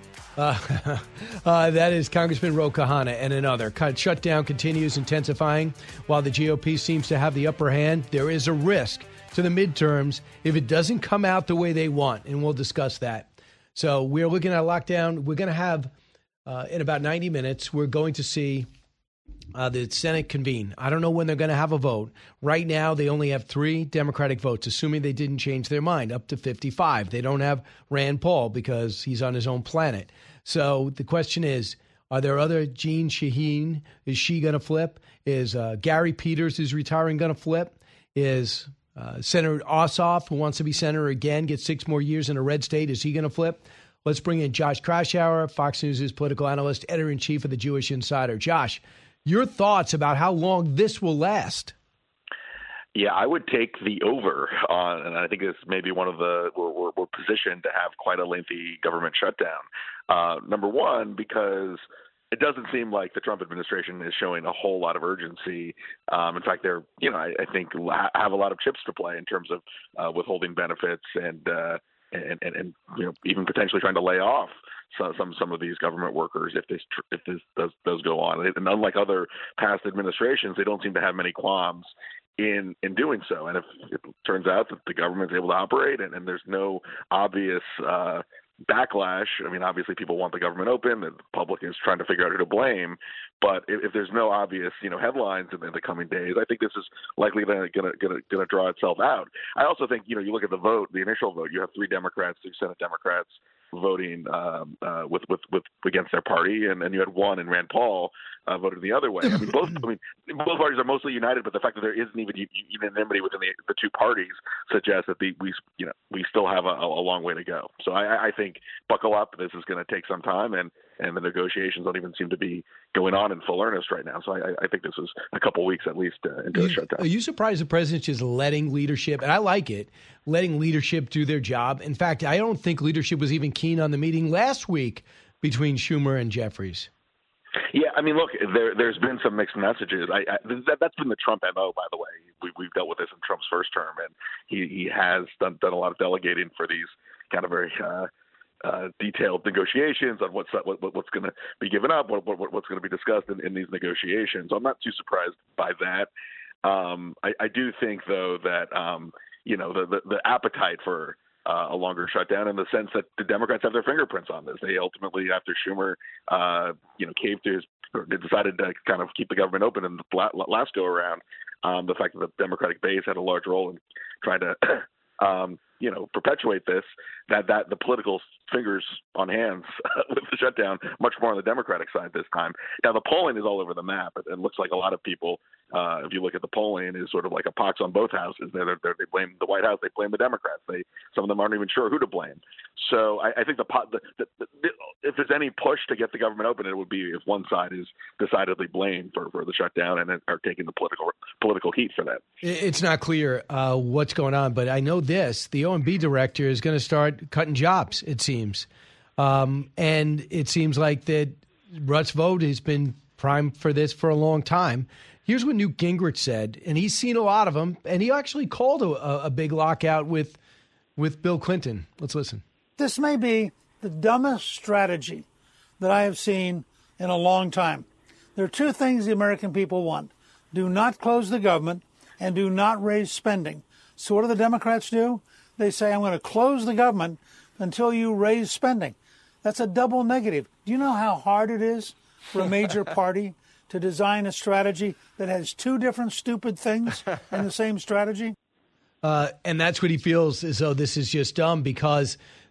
That is Congressman Ro Khanna and another. Shutdown continues intensifying while the GOP seems to have the upper hand. There is a risk to the midterms if it doesn't come out the way they want, and we'll discuss that. So we're looking at a lockdown. We're going to have, in about 90 minutes, we're going to see the Senate convene. I don't know when they're going to have a vote. Right now, they only have 3 Democratic votes, assuming they didn't change their mind, up to 55. They don't have Rand Paul because he's on his own planet. So the question is, are there other? Jeanne Shaheen, is she going to flip? Is Gary Peters, who's retiring, going to flip? Is Senator Ossoff, who wants to be senator again, get 6 more years in a red state, is he going to flip? Let's bring in Josh Kraushaar, Fox News' political analyst, editor-in-chief of the Jewish Insider. Josh, your thoughts about how long this will last? Yeah, I would take the over on, and I think this may be one of the, we're positioned to have quite a lengthy government shutdown. Number one, because it doesn't seem like the Trump administration is showing a whole lot of urgency. In fact, they're, I think have a lot of chips to play in terms of withholding benefits and even potentially trying to lay off some of these government workers if this does go on. And unlike other past administrations, they don't seem to have many qualms in doing so. And if it turns out that the government's able to operate and there's no obvious backlash, I mean, obviously people want the government open, the public is trying to figure out who to blame. But if there's no obvious, headlines in the coming days, I think this is likely going to draw itself out. I also think, you look at the vote, the initial vote, you have 3 Democrats, 2 Senate Democrats voting with against their party, and you had 1 in Rand Paul voted the other way. Both parties are mostly united, but the fact that there isn't even unanimity within the 2 parties suggests that we still have a long way to go. So I think buckle up. This is going to take some time, and the negotiations don't even seem to be going on in full earnest right now. So I think this is a couple weeks at least into the shutdown. Are you surprised the president's just letting leadership, and I like it, letting leadership do their job? In fact, I don't think leadership was even keen on the meeting last week between Schumer and Jeffries. Yeah, look, there's been some mixed messages. That's been the Trump MO, by the way. We've dealt with this in Trump's first term, and he has done a lot of delegating for these kind of very detailed negotiations on what's going to be given up, what's going to be discussed in these negotiations. So I'm not too surprised by that. I do think, though, that the appetite for a longer shutdown, in the sense that the Democrats have their fingerprints on this. They ultimately, after Schumer, caved to decided to kind of keep the government open in the last go around. The fact that the Democratic base had a large role in trying to, perpetuate this, that the political fingers on hands with the shutdown, much more on the Democratic side this time. Now, the polling is all over the map. It looks like a lot of people, if you look at the polling, is sort of like a pox on both houses. They blame the White House, they blame the Democrats. Some of them aren't even sure who to blame. So I think if there's any push to get the government open, it would be if one side is decidedly blamed for the shutdown and are taking the political heat for that. It's not clear what's going on, but I know this: the OMB director is going to start cutting jobs, it seems. And it seems like that Russ Vought has been primed for this for a long time. Here's what Newt Gingrich said, and he's seen a lot of them, and he actually called a big lockout with Bill Clinton. Let's listen. This may be the dumbest strategy that I have seen in a long time. There are 2 things the American people want: do not close the government and do not raise spending. So what do the Democrats do? They say, I'm going to close the government until you raise spending. That's a double negative. Do you know how hard it is for a major party to design a strategy that has 2 different stupid things in the same strategy? And that's what he feels as though this is just dumb, because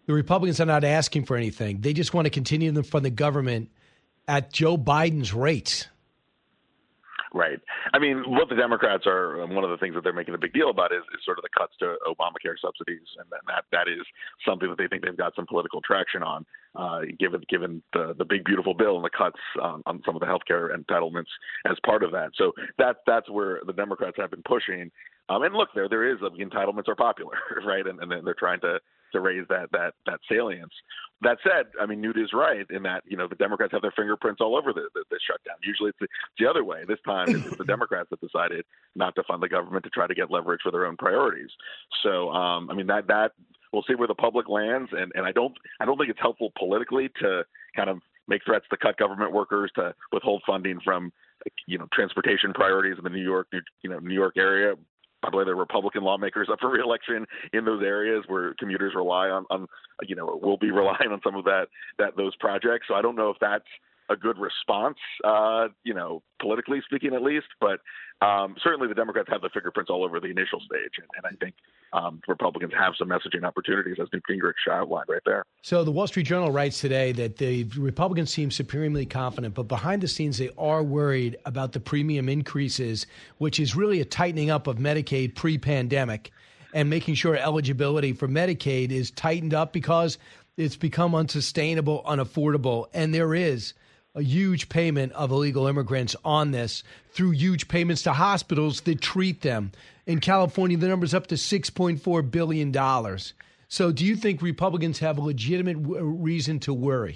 the Republicans are not asking for anything. They just want to continue them from the government at Joe Biden's rates. Right. I mean, what the Democrats are, one of the things that they're making a big deal about is sort of the cuts to Obamacare subsidies, and that is something that they think they've got some political traction on, given the big beautiful bill and the cuts on some of the healthcare entitlements as part of that. So that's where the Democrats have been pushing. And look, there is the entitlements are popular, right? And they're trying to raise that salience. That said, I mean, Newt is right in that, the Democrats have their fingerprints all over the shutdown. Usually it's the other way. This time it's the Democrats that decided not to fund the government to try to get leverage for their own priorities. So, I mean, that we'll see where the public lands. And I don't think it's helpful politically to kind of make threats to cut government workers, to withhold funding from, transportation priorities in the New York area. By the way, there are Republican lawmakers up for re-election in those areas where commuters rely on will be relying on some of those projects. So I don't know if that's a good response, politically speaking, at least. But certainly the Democrats have the fingerprints all over the initial stage. And I think Republicans have some messaging opportunities, as Newt Gingrich outlined right there. So the Wall Street Journal writes today that the Republicans seem supremely confident, but behind the scenes they are worried about the premium increases, which is really a tightening up of Medicaid pre-pandemic and making sure eligibility for Medicaid is tightened up because it's become unsustainable, unaffordable. And there is a huge payment of illegal immigrants on this through huge payments to hospitals that treat them. In California, the number's up to $6.4 billion. So do you think Republicans have a legitimate reason to worry?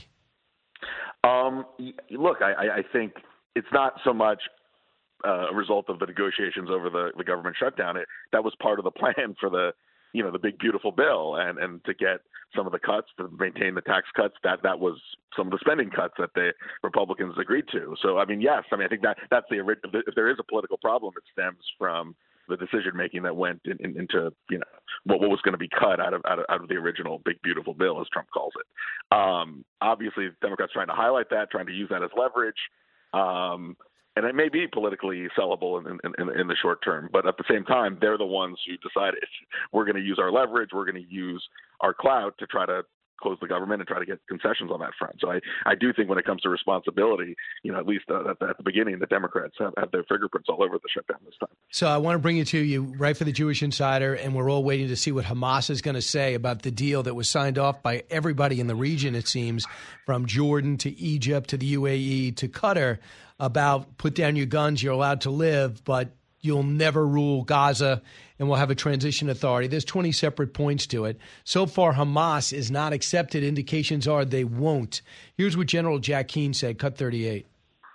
Look, I think it's not so much a result of the negotiations over the government shutdown. That was part of the plan for the big beautiful bill, and to get some of the cuts, to maintain the tax cuts, that was some of the spending cuts that the Republicans agreed to. So, I mean, yes, I think that's the original. If there is a political problem, it stems from the decision making that went into what was going to be cut out of the original big beautiful bill, as Trump calls it. Obviously, Democrats trying to highlight that, trying to use that as leverage. And it may be politically sellable in the short term, but at the same time, they're the ones who decided we're going to use our leverage, we're going to use our clout to try to close the government and try to get concessions on that front. So I do think when it comes to responsibility, at least at the beginning, the Democrats have their fingerprints all over the shutdown this time. So I want to bring it to you right for the Jewish Insider, and we're all waiting to see what Hamas is going to say about the deal that was signed off by everybody in the region, it seems, from Jordan to Egypt to the UAE to Qatar, about put down your guns, you're allowed to live, but you'll never rule Gaza, and we'll have a transition authority. There's 20 separate points to it. So far, Hamas is not accepted. Indications are they won't. Here's what General Jack Keane said, cut 38.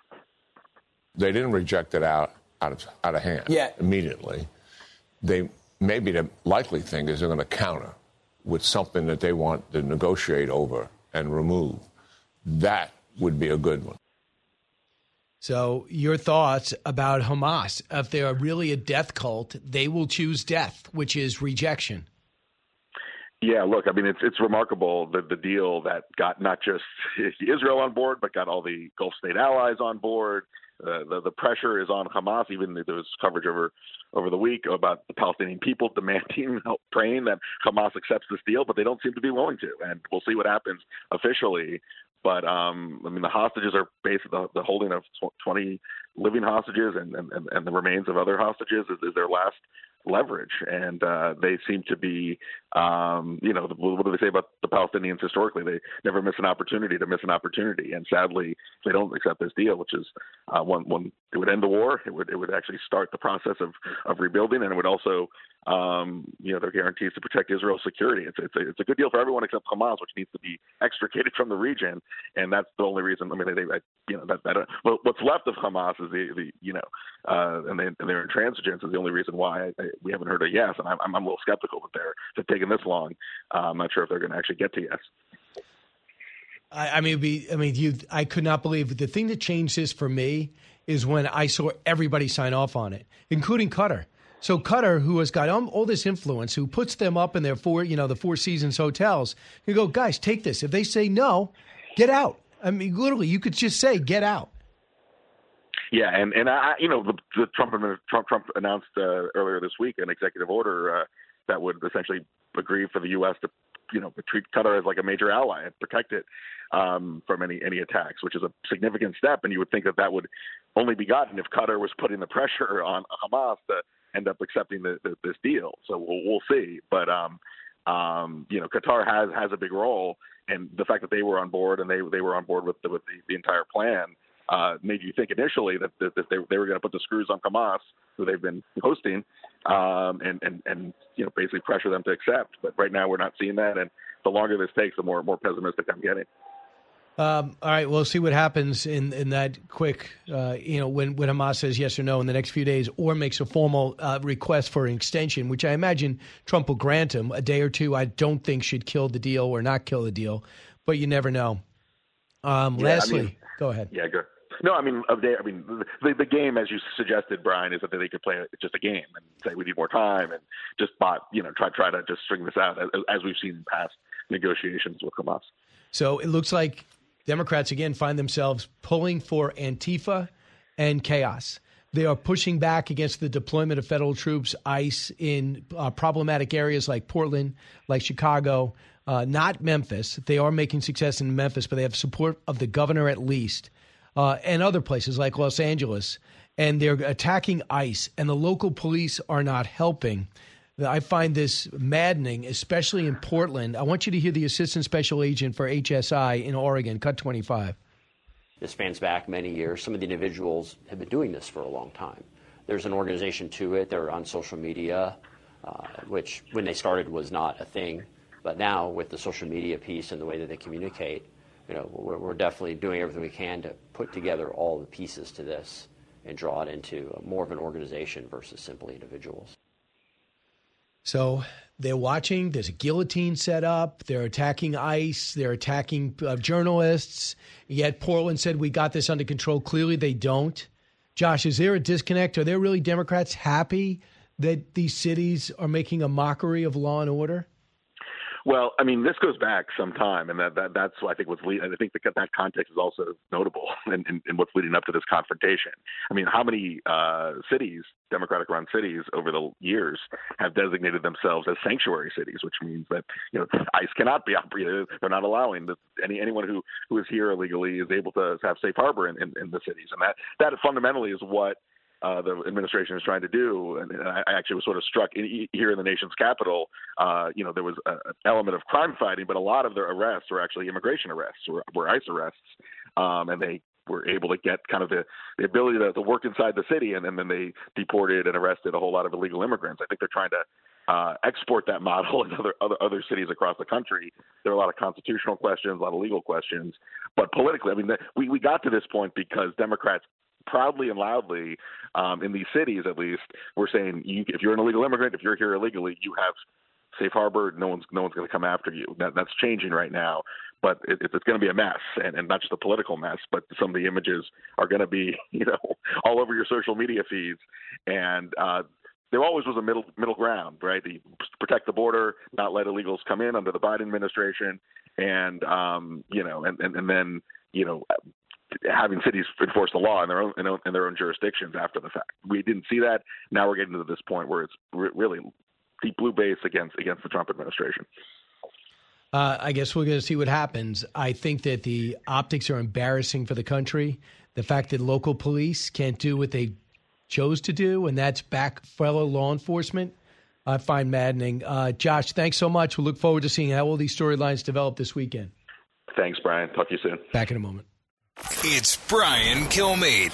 They didn't reject it out of hand immediately. Maybe the likely thing is they're going to counter with something that they want to negotiate over and remove. That would be a good one. So your thoughts about Hamas? If they are really a death cult, they will choose death, which is rejection. Yeah, look, I mean, it's remarkable the deal that got not just Israel on board, but got all the Gulf state allies on board. The pressure is on Hamas. Even there was coverage over the week about the Palestinian people demanding, praying that Hamas accepts this deal, but they don't seem to be willing to. And we'll see what happens officially. But, I mean, the hostages are basically the holding of 20 living hostages and the remains of other hostages is their last leverage. And they seem to be, what do they say about the Palestinians historically? They never miss an opportunity to miss an opportunity. And sadly, if they don't accept this deal, which is one, it would end the war. It would actually start the process of rebuilding, and it would also, their guarantees to protect Israel's security. It's a good deal for everyone except Hamas, which needs to be extricated from the region, and that's the only reason. I mean, what's left of Hamas is and their intransigence is the only reison why we haven't heard a yes, and I'm a little skeptical that they've taken this long. I'm not sure if they're going to actually get to yes. I could not believe it. The thing that changed this for me is when I saw everybody sign off on it, including Qatar. So Qatar, who has got all this influence, who puts them up in their the Four Seasons hotels, you go, guys, take this. If they say no, get out. I mean, literally, you could just say, get out. Yeah, and the Trump announced earlier this week an executive order that would essentially agree for the U.S. to treat Qatar as like a major ally and protect it from any attacks, which is a significant step. And you would think that would only be gotten if Qatar was putting the pressure on Hamas to end up accepting this deal. So we'll see. But Qatar has a big role, and the fact that they were on board and they were on board with the entire plan made you think initially that they were going to put the screws on Hamas, who they've been hosting, and basically pressure them to accept. But right now we're not seeing that, and the longer this takes, the more pessimistic I'm getting. All right, we'll see what happens in that quick, when Hamas says yes or no in the next few days, or makes a formal request for an extension, which I imagine Trump will grant him. A day or two, I don't think should kill the deal or not kill the deal, but you never know. Lastly, go ahead. Yeah, good. No, the game, as you suggested, Brian, is that they could play just a game and say we need more time and just try to just string this out as we've seen in past negotiations with Hamas. So it looks like Democrats again find themselves pulling for Antifa and chaos. They are pushing back against the deployment of federal troops, ICE, in problematic areas like Portland, like Chicago, not Memphis. They are making success in Memphis, but they have support of the governor at least. And other places like Los Angeles, and they're attacking ICE, and the local police are not helping. I find this maddening, especially in Portland. I want you to hear the Assistant Special Agent for HSI in Oregon, Cut 25. This spans back many years. Some of the individuals have been doing this for a long time. There's an organization to it. They're on social media, which when they started was not a thing. But now with the social media piece and the way that they communicate, we're definitely doing everything we can to put together all the pieces to this and draw it into more of an organization versus simply individuals. So they're watching. There's a guillotine set up. They're attacking ICE. They're attacking journalists. Yet Portland said we got this under control. Clearly they don't. Josh, is there a disconnect? Are there really Democrats happy that these cities are making a mockery of law and order? Well, this goes back some time, and that's I think what's leading. I think that context is also notable in what's leading up to this confrontation. How many cities, Democratic-run cities, over the years have designated themselves as sanctuary cities, which means that ICE cannot be operated. They're not allowing that anyone who is here illegally is able to have safe harbor in the cities, and that fundamentally is what the administration is trying to do. And I actually was sort of struck here in the nation's capital. There was an element of crime fighting, but a lot of their arrests were actually immigration arrests, were ICE arrests, and they were able to get kind of the ability to work inside the city, and then they deported and arrested a whole lot of illegal immigrants. I think they're trying to export that model in other cities across the country. There are a lot of constitutional questions, a lot of legal questions, but politically, we got to this point because Democrats proudly and loudly, in these cities at least, we're saying if you're an illegal immigrant, if you're here illegally, you have safe harbor. No one's going to come after you. That's changing right now, but it's going to be a mess, and not just a political mess, but some of the images are going to be all over your social media feeds. And there always was a middle ground, right? The protect the border, not let illegals come in under the Biden administration, and then having cities enforce the law in their own jurisdictions after the fact. We didn't see that. Now we're getting to this point where it's really deep blue base against the Trump administration. I guess we're going to see what happens. I think that the optics are embarrassing for the country. The fact that local police can't do what they chose to do, and that's back fellow law enforcement, I find maddening. Josh, thanks so much. We'll look forward to seeing how all these storylines develop this weekend. Thanks, Brian. Talk to you soon. Back in a moment. It's Brian Kilmeade.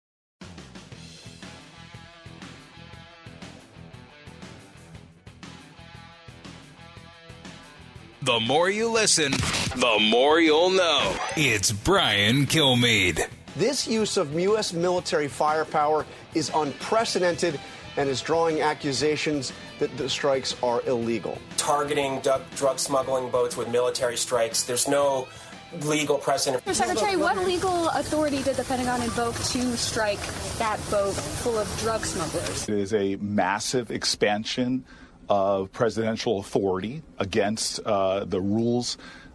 The more you listen, the more you'll know. It's Brian Kilmeade. This use of U.S. military firepower is unprecedented and is drawing accusations that the strikes are illegal. Targeting drug smuggling boats with military strikes, there's no legal precedent. Mr. Secretary, what legal authority did the Pentagon invoke to strike that boat full of drug smugglers? It is a massive expansion of presidential authority against the rules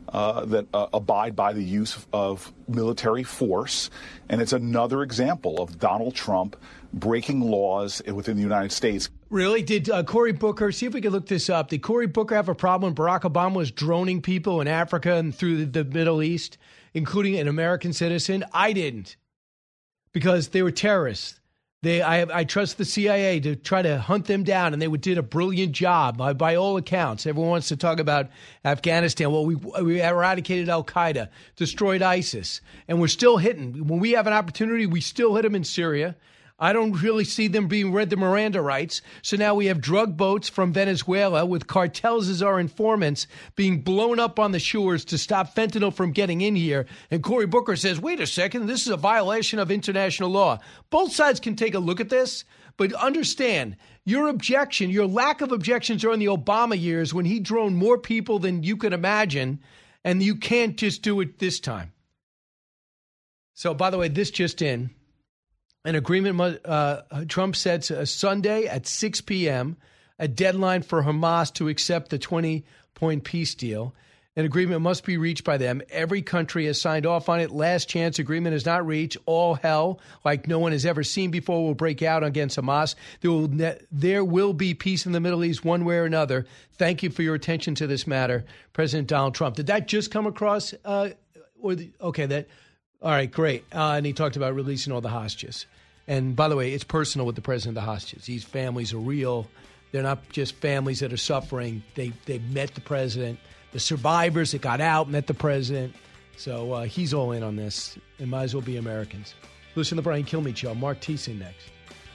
that abide by the use of military force. And it's another example of Donald Trump breaking laws within the United States. Really? Did Cory Booker, see if we can look this up, did Cory Booker have a problem when Barack Obama was droning people in Africa and through the Middle East, including an American citizen? I didn't, because they were terrorists. I trust the CIA to try to hunt them down, and they did a brilliant job by all accounts. Everyone wants to talk about Afghanistan. Well, we eradicated al-Qaeda, destroyed ISIS, and we're still hitting. When we have an opportunity, we still hit them in Syria. I don't really see them being read the Miranda rights. So now we have drug boats from Venezuela with cartels as our informants being blown up on the shores to stop fentanyl from getting in here. And Cory Booker says, wait a second, this is a violation of international law. Both sides can take a look at this, but understand your lack of objections are in the Obama years when he droned more people than you could imagine, and you can't just do it this time. So, by the way, this just in. An agreement, Trump sets a Sunday at 6 p.m., a deadline for Hamas to accept the 20-point peace deal. An agreement must be reached by them. Every country has signed off on it. Last chance agreement is not reached. All hell, like no one has ever seen before, will break out against Hamas. There will be peace in the Middle East one way or another. Thank you for your attention to this matter, President Donald Trump. Did that just come across? All right, great. And he talked about releasing all the hostages. And by the way, it's personal with the president of the hostages. These families are real. They're not just families that are suffering. They met the president. The survivors that got out met the president. So he's all in on this. It might as well be Americans. Listen to the Brian Kilmeade Show. Mark Thiessen next.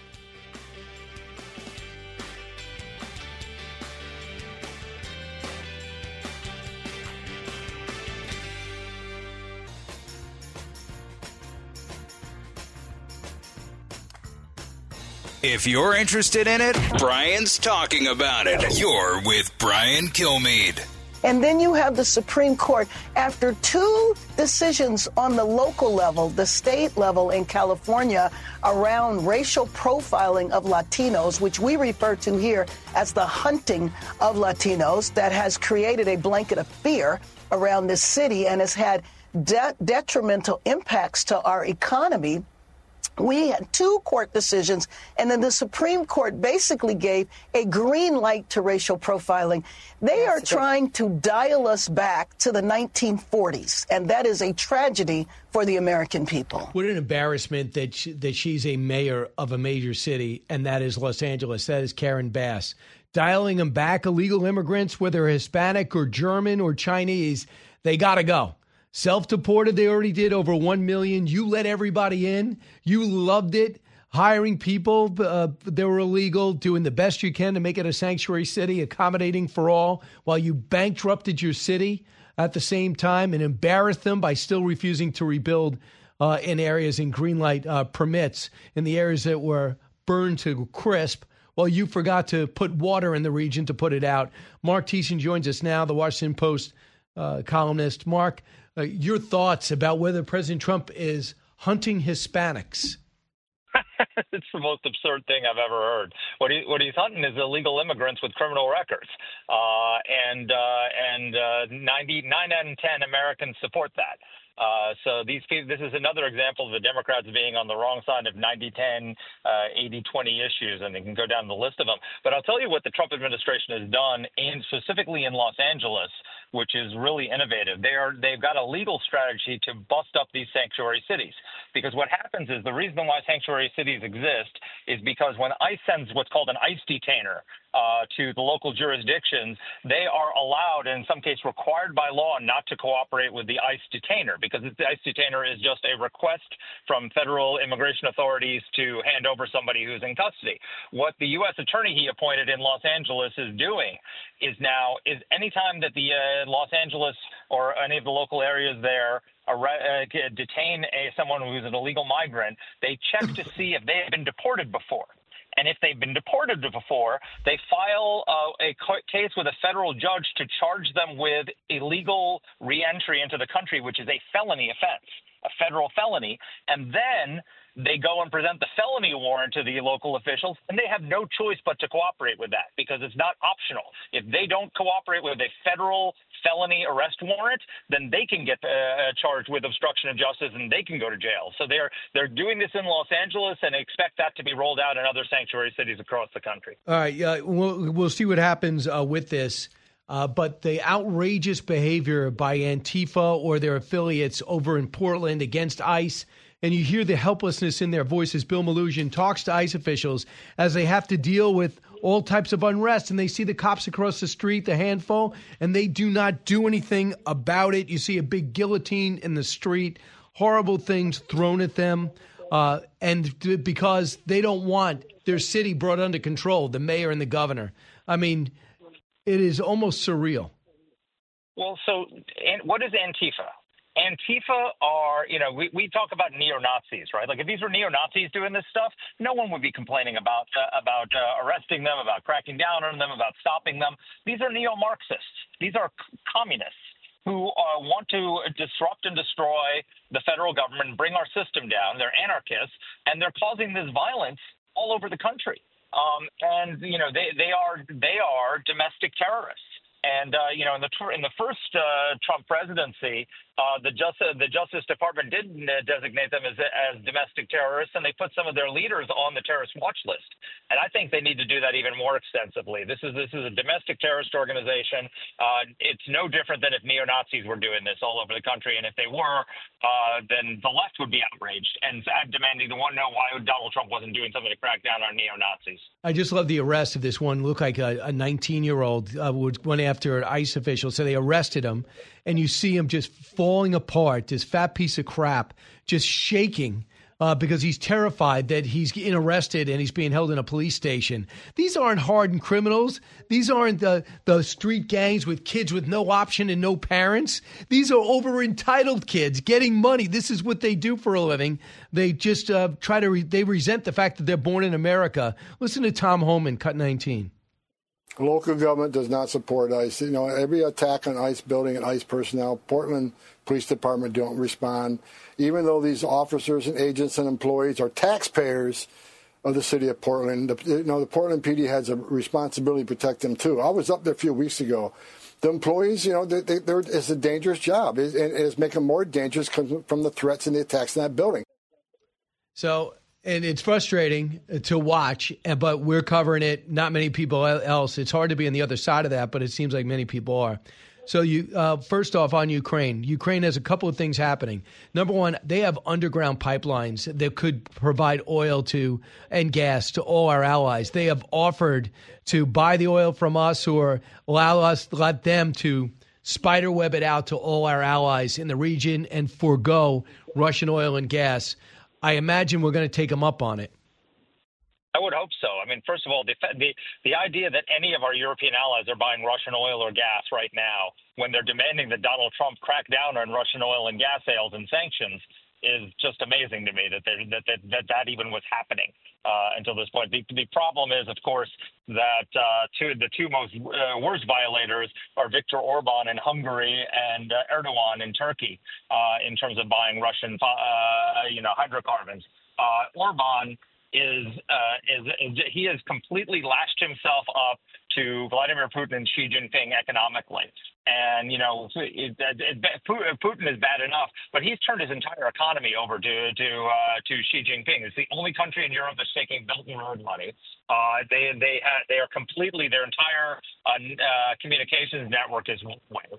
If you're interested in it, Brian's talking about it. You're with Brian Kilmeade. And then you have the Supreme Court, after two decisions on the local level, the state level in California, around racial profiling of Latinos, which we refer to here as the hunting of Latinos, that has created a blanket of fear around this city and has had detrimental impacts to our economy. We had two court decisions, and then the Supreme Court basically gave a green light to racial profiling. They are trying to dial us back to the 1940s, and that is a tragedy for the American people. What an embarrassment that she's a mayor of a major city, and that is Los Angeles. That is Karen Bass. Dialing them back, illegal immigrants, whether Hispanic or German or Chinese, they got to go. Self-deported, they already did over 1 million. You let everybody in. You loved it. Hiring people that were illegal, doing the best you can to make it a sanctuary city, accommodating for all, while you bankrupted your city at the same time and embarrassed them by still refusing to rebuild in areas in green light permits, in the areas that were burned to crisp, while you forgot to put water in the region to put it out. Mark Thiessen joins us now, the Washington Post columnist. Mark, your thoughts about whether President Trump is hunting Hispanics? It's the most absurd thing I've ever heard. What he's hunting is illegal immigrants with criminal records, and 9 out of 10 Americans support that. So these people, this is another example of the Democrats being on the wrong side of 90-10, 80-20 issues, and they can go down the list of them. But I'll tell you what the Trump administration has done, specifically in Los Angeles, which is really innovative. They've got a legal strategy to bust up these sanctuary cities. Because what happens is the reason why sanctuary cities exist is because when ICE sends what's called an ICE detainer to the local jurisdictions, they are allowed, and in some cases required by law, not to cooperate with the ICE detainer, because the ICE detainer is just a request from federal immigration authorities to hand over somebody who's in custody. What the U.S. attorney he appointed in Los Angeles is doing is anytime that the Los Angeles or any of the local areas there detain someone who's an illegal migrant, they check to see if they have been deported before. And if they've been deported before, they file a case with a federal judge to charge them with illegal reentry into the country, which is a felony offense, a federal felony. And then they go and present the felony warrant to the local officials, and they have no choice but to cooperate with that because it's not optional. If they don't cooperate with a federal felony arrest warrant, then they can get charged with obstruction of justice and they can go to jail. So they're doing this in Los Angeles and expect that to be rolled out in other sanctuary cities across the country. All right, we'll see what happens with this. But the outrageous behavior by Antifa or their affiliates over in Portland against ICE, and you hear the helplessness in their voices. Bill Malugin talks to ICE officials as they have to deal with all types of unrest, and they see the cops across the street, the handful, and they do not do anything about it. You see a big guillotine in the street, horrible things thrown at them, and because they don't want their city brought under control, the mayor and the governor. I mean, it is almost surreal. Well, so what is Antifa? Antifa are, we talk about neo-Nazis, right? Like if these were neo-Nazis doing this stuff, no one would be complaining about arresting them, about cracking down on them, about stopping them. These are neo-Marxists. These are communists who want to disrupt and destroy the federal government and bring our system down. They're anarchists, and they're causing this violence all over the country. They are domestic terrorists. And in the first Trump presidency, the Justice Department did designate them as domestic terrorists, and they put some of their leaders on the terrorist watch list. And I think they need to do that even more extensively. This is a domestic terrorist organization. It's no different than if neo-Nazis were doing this all over the country. And if they were, then the left would be outraged and demanding to know why Donald Trump wasn't doing something to crack down on neo-Nazis. I just love the arrest of this one. Looked like a 19-year-old went after an ICE official. So they arrested him, and you see him just falling apart, this fat piece of crap, just shaking because he's terrified that he's getting arrested and he's being held in a police station. These aren't hardened criminals. These aren't the street gangs with kids with no option and no parents. These are over-entitled kids getting money. This is what they do for a living. They just they resent the fact that they're born in America. Listen to Tom Homan, Cut 19. Local government does not support ICE. Every attack on ICE building and ICE personnel, Portland Police Department don't respond. Even though these officers and agents and employees are taxpayers of the city of Portland, the Portland PD has a responsibility to protect them too. I was up there a few weeks ago. The employees, it's a dangerous job. It's making more dangerous from the threats and the attacks in that building. So. And it's frustrating to watch, but we're covering it. Not many people else. It's hard to be on the other side of that, but it seems like many people are. So first off, on Ukraine. Ukraine has a couple of things happening. Number one, they have underground pipelines that could provide oil and gas to all our allies. They have offered to buy the oil from us or let them to spiderweb it out to all our allies in the region and forego Russian oil and gas. I imagine we're going to take them up on it. I would hope so. I mean, first of all, the idea that any of our European allies are buying Russian oil or gas right now when they're demanding that Donald Trump crack down on Russian oil and gas sales and sanctions is just amazing to me that even was happening until this point. The problem is, of course, that the two most worst violators are Viktor Orban in Hungary and Erdogan in Turkey in terms of buying Russian hydrocarbons. Orban he has completely lashed himself up to Vladimir Putin and Xi Jinping economically. And, Putin is bad enough, but he's turned his entire economy over to Xi Jinping. It's the only country in Europe that's taking Belt and Road money. They are completely, their entire communications network is wet.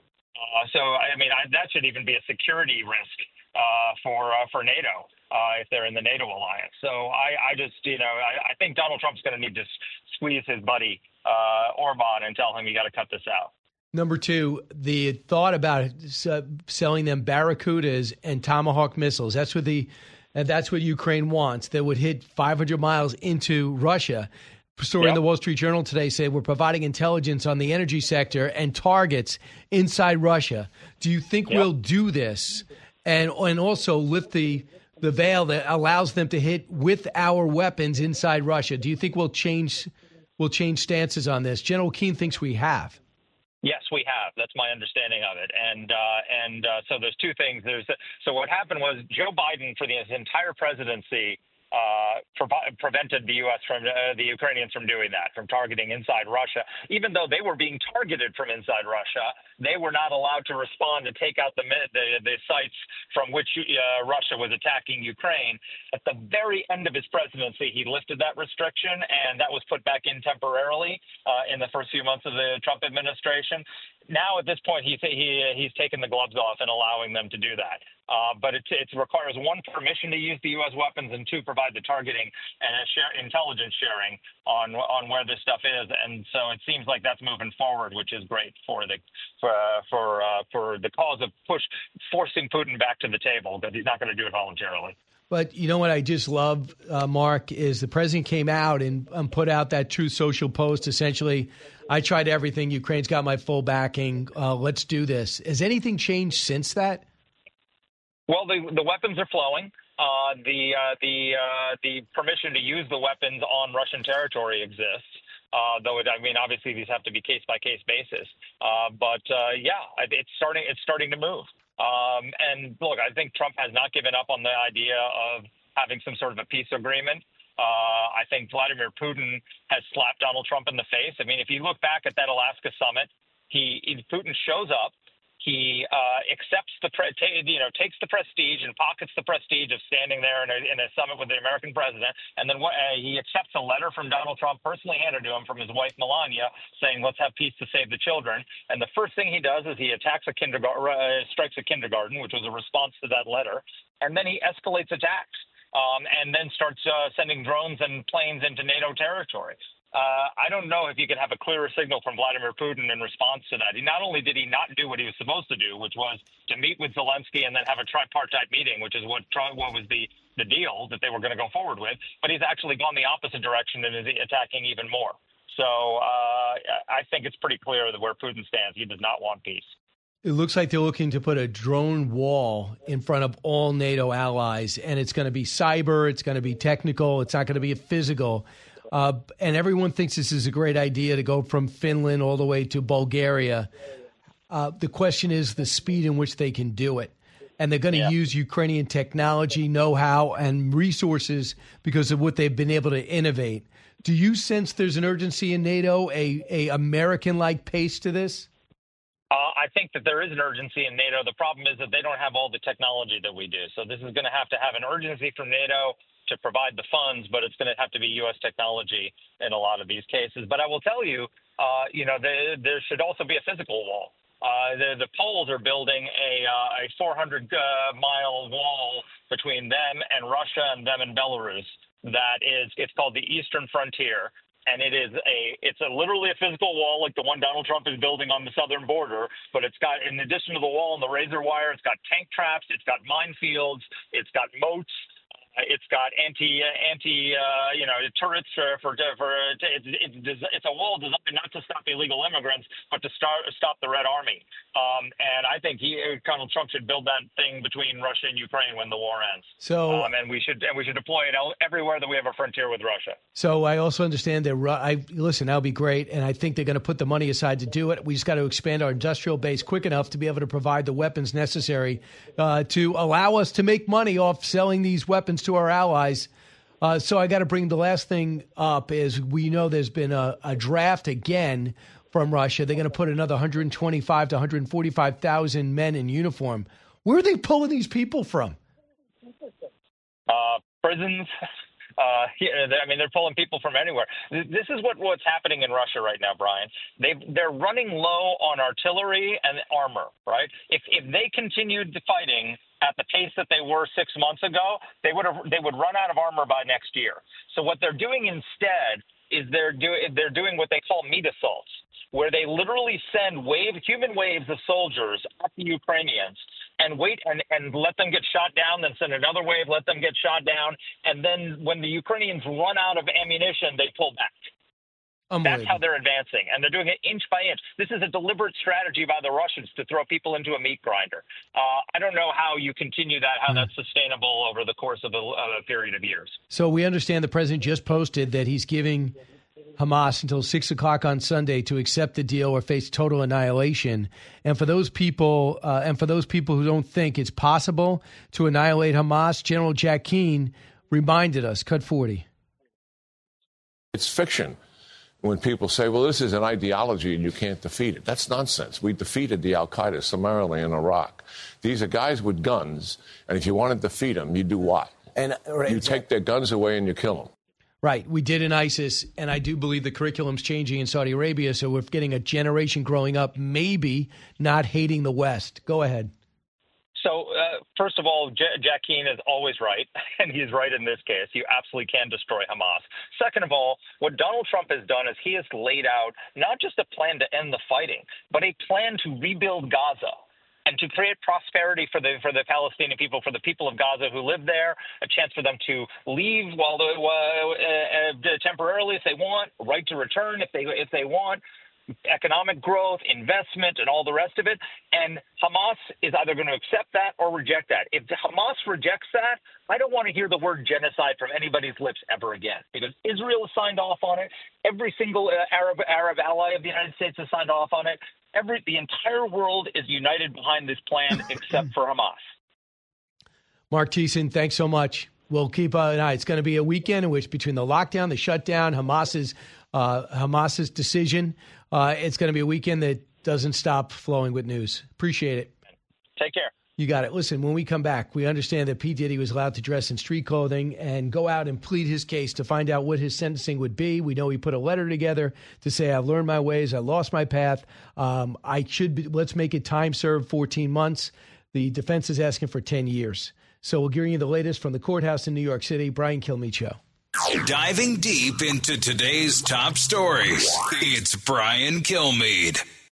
That should even be a security risk for NATO if they're in the NATO alliance. So I think Donald Trump's going to need to squeeze his buddy Orban and tell him you got to cut this out. Number two, the thought about selling them Barracudas and Tomahawk missiles. That's what Ukraine wants. That would hit 500 miles into Russia. A story in the Wall Street Journal today said we're providing intelligence on the energy sector and targets inside Russia. Do you think we'll do this and also lift the veil that allows them to hit with our weapons inside Russia? Do you think we'll change stances on this? General Keane thinks we have. Yes, we have. That's my understanding of it. So there's two things. So what happened was Joe Biden, for his entire presidency, prevented the U.S. from the Ukrainians from doing that, from targeting inside Russia. Even though they were being targeted from inside Russia, they were not allowed to respond and take out the sites from which Russia was attacking Ukraine. At the very end of his presidency, he lifted that restriction, and that was put back in temporarily in the first few months of the Trump administration. Now, at this point, he's taken the gloves off and allowing them to do that. But it requires, one, permission to use the U.S. weapons, and two, provide the targeting and intelligence sharing on where this stuff is. And so it seems like that's moving forward, which is great for the cause of forcing Putin back to the table, because he's not going to do it voluntarily. But you know what I just love, Mark, is the president came out and put out that Truth Social post. Essentially, I tried everything. Ukraine's got my full backing. Let's do this. Has anything changed since that? Well, the weapons are flowing. The permission to use the weapons on Russian territory exists. Though obviously these have to be case by case basis. It's starting to move. And look, I think Trump has not given up on the idea of having some sort of a peace agreement. I think Vladimir Putin has slapped Donald Trump in the face. I mean, if you look back at that Alaska summit, Putin shows up. He accepts takes the prestige and pockets the prestige of standing there in a summit with the American president, and then he accepts a letter from Donald Trump personally handed to him from his wife Melania, saying, "Let's have peace to save the children." And the first thing he does is he attacks strikes a kindergarten, which was a response to that letter, and then he escalates attacks, and then starts sending drones and planes into NATO territory. I don't know if you could have a clearer signal from Vladimir Putin in response to that. Not only did he not do what he was supposed to do, which was to meet with Zelensky and then have a tripartite meeting, which is what was the deal that they were going to go forward with, but he's actually gone the opposite direction and is attacking even more. So I think it's pretty clear that where Putin stands, he does not want peace. It looks like they're looking to put a drone wall in front of all NATO allies, and it's going to be cyber, it's going to be technical, it's not going to be physical. And everyone thinks this is a great idea to go from Finland all the way to Bulgaria. The question is the speed in which they can do it. And they're going to use Ukrainian technology, know-how, and resources because of what they've been able to innovate. Do you sense there's an urgency in NATO, a American-like pace to this? I think that there is an urgency in NATO. The problem is that they don't have all the technology that we do. So this is going to have an urgency from NATO to provide the funds, but it's going to have to be U.S. technology in a lot of these cases. But I will tell you, there should also be a physical wall. The Poles are building a 400-mile wall between them and Russia and them and Belarus. It's called the Eastern Frontier. And it's literally a physical wall like the one Donald Trump is building on the southern border. But it's got, in addition to the wall and the razor wire, it's got tank traps, it's got minefields, it's got moats. It's got turrets it's a wall designed not to stop illegal immigrants, but to stop the Red Army. And I think Donald Trump should build that thing between Russia and Ukraine when the war ends. So, and we should deploy it everywhere that we have a frontier with Russia. So I also understand that that'll be great, and I think they're going to put the money aside to do it. We just got to expand our industrial base quick enough to be able to provide the weapons necessary to allow us to make money off selling these weapons to our allies. So I got to bring the last thing up is we know there's been a draft again from Russia. They're going to put another 125 to 145,000 men in uniform. Where are they pulling these people from? Prisons. They're pulling people from anywhere. This is what's happening in Russia right now, Brian. They're running low on artillery and armor, right? If they continued fighting at the pace that they were 6 months ago, they would run out of armor by next year. So what they're doing instead is they're doing what they call meat assaults, where they literally send human waves of soldiers at the Ukrainians and wait and let them get shot down, then send another wave, let them get shot down, and then when the Ukrainians run out of ammunition, they pull back. That's how they're advancing, and they're doing it inch by inch. This is a deliberate strategy by the Russians to throw people into a meat grinder. I don't know how you continue that, how that's sustainable over the course of a period of years. So we understand the president just posted that he's giving Hamas until 6 o'clock on Sunday to accept the deal or face total annihilation. And for those people, who don't think it's possible to annihilate Hamas, General Jack Keane reminded us. Cut 40. It's fiction. When people say, well, this is an ideology and you can't defeat it. That's nonsense. We defeated the al-Qaeda summarily in Iraq. These are guys with guns, and if you want to defeat them, you do what? You take their guns away and you kill them. Right. We did in ISIS, and I do believe the curriculum's changing in Saudi Arabia, so we're getting a generation growing up maybe not hating the West. Go ahead. So, first of all, Jack Keane is always right, and he's right in this case. You absolutely can destroy Hamas. Second of all, what Donald Trump has done is he has laid out not just a plan to end the fighting, but a plan to rebuild Gaza and to create prosperity for the Palestinian people, for the people of Gaza who live there, a chance for them to leave while temporarily if they want, right to return if they want, economic growth, investment, and all the rest of it. And Hamas is either going to accept that or reject that. If Hamas rejects that, I don't want to hear the word genocide from anybody's lips ever again, because Israel has signed off on it. Every single Arab ally of the United States has signed off on it. The entire world is united behind this plan except for Hamas. Mark Thiessen, thanks so much. We'll keep an eye. It's going to be a weekend in which, between the lockdown, the shutdown, Hamas's decision, it's going to be a weekend that doesn't stop flowing with news. Appreciate it. Take care. You got it. Listen, when we come back, we understand that P. Diddy was allowed to dress in street clothing and go out and plead his case to find out what his sentencing would be. We know he put a letter together to say, I've learned my ways, I lost my path. Let's make it time served, 14 months. The defense is asking for 10 years. So we'll give you the latest from the courthouse in New York City. Brian Kilmeade Show. Diving deep into today's top stories, it's Brian Kilmeade.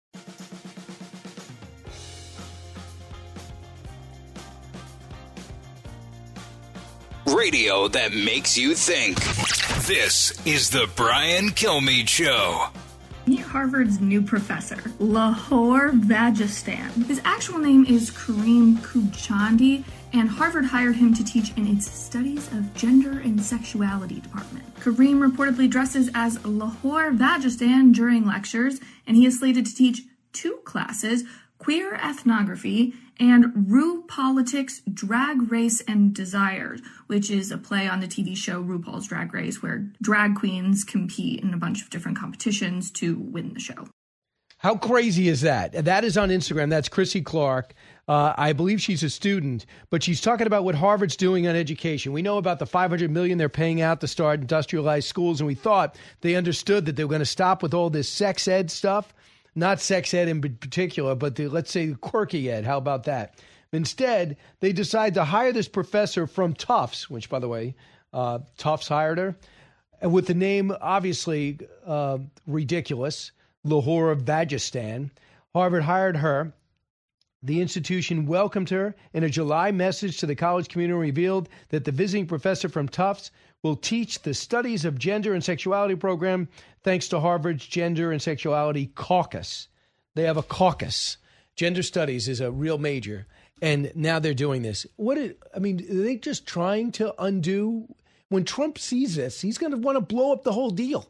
Radio that makes you think. This is the Brian Kilmeade Show. Meet Harvard's new professor, Lahore Vagistan. His actual name is Kareem Khubchandi, and Harvard hired him to teach in its Studies of Gender and Sexuality department. Kareem reportedly dresses as Lahore Vagistan during lectures, and he is slated to teach 2 classes, Queer Ethnography and Ru Politics, Drag Race and Desire, which is a play on the TV show RuPaul's Drag Race, where drag queens compete in a bunch of different competitions to win the show. How crazy is that? That is on Instagram. That's Chrissy Clark. I believe she's a student, but she's talking about what Harvard's doing on education. We know about the $500 million they're paying out to start industrialized schools, and we thought they understood that they were going to stop with all this sex ed stuff. Not sex ed in particular, but let's say quirky ed. How about that? Instead, they decide to hire this professor from Tufts, which, by the way, Tufts hired her, and with the name obviously ridiculous, Lahore Vagistan. Harvard hired her. The institution welcomed her. In a July message to the college community, revealed that the visiting professor from Tufts will teach the Studies of Gender and Sexuality program thanks to Harvard's Gender and Sexuality Caucus. They have a caucus. Gender studies is a real major, and now they're doing this. Are they just trying to undo? When Trump sees this, he's going to want to blow up the whole deal.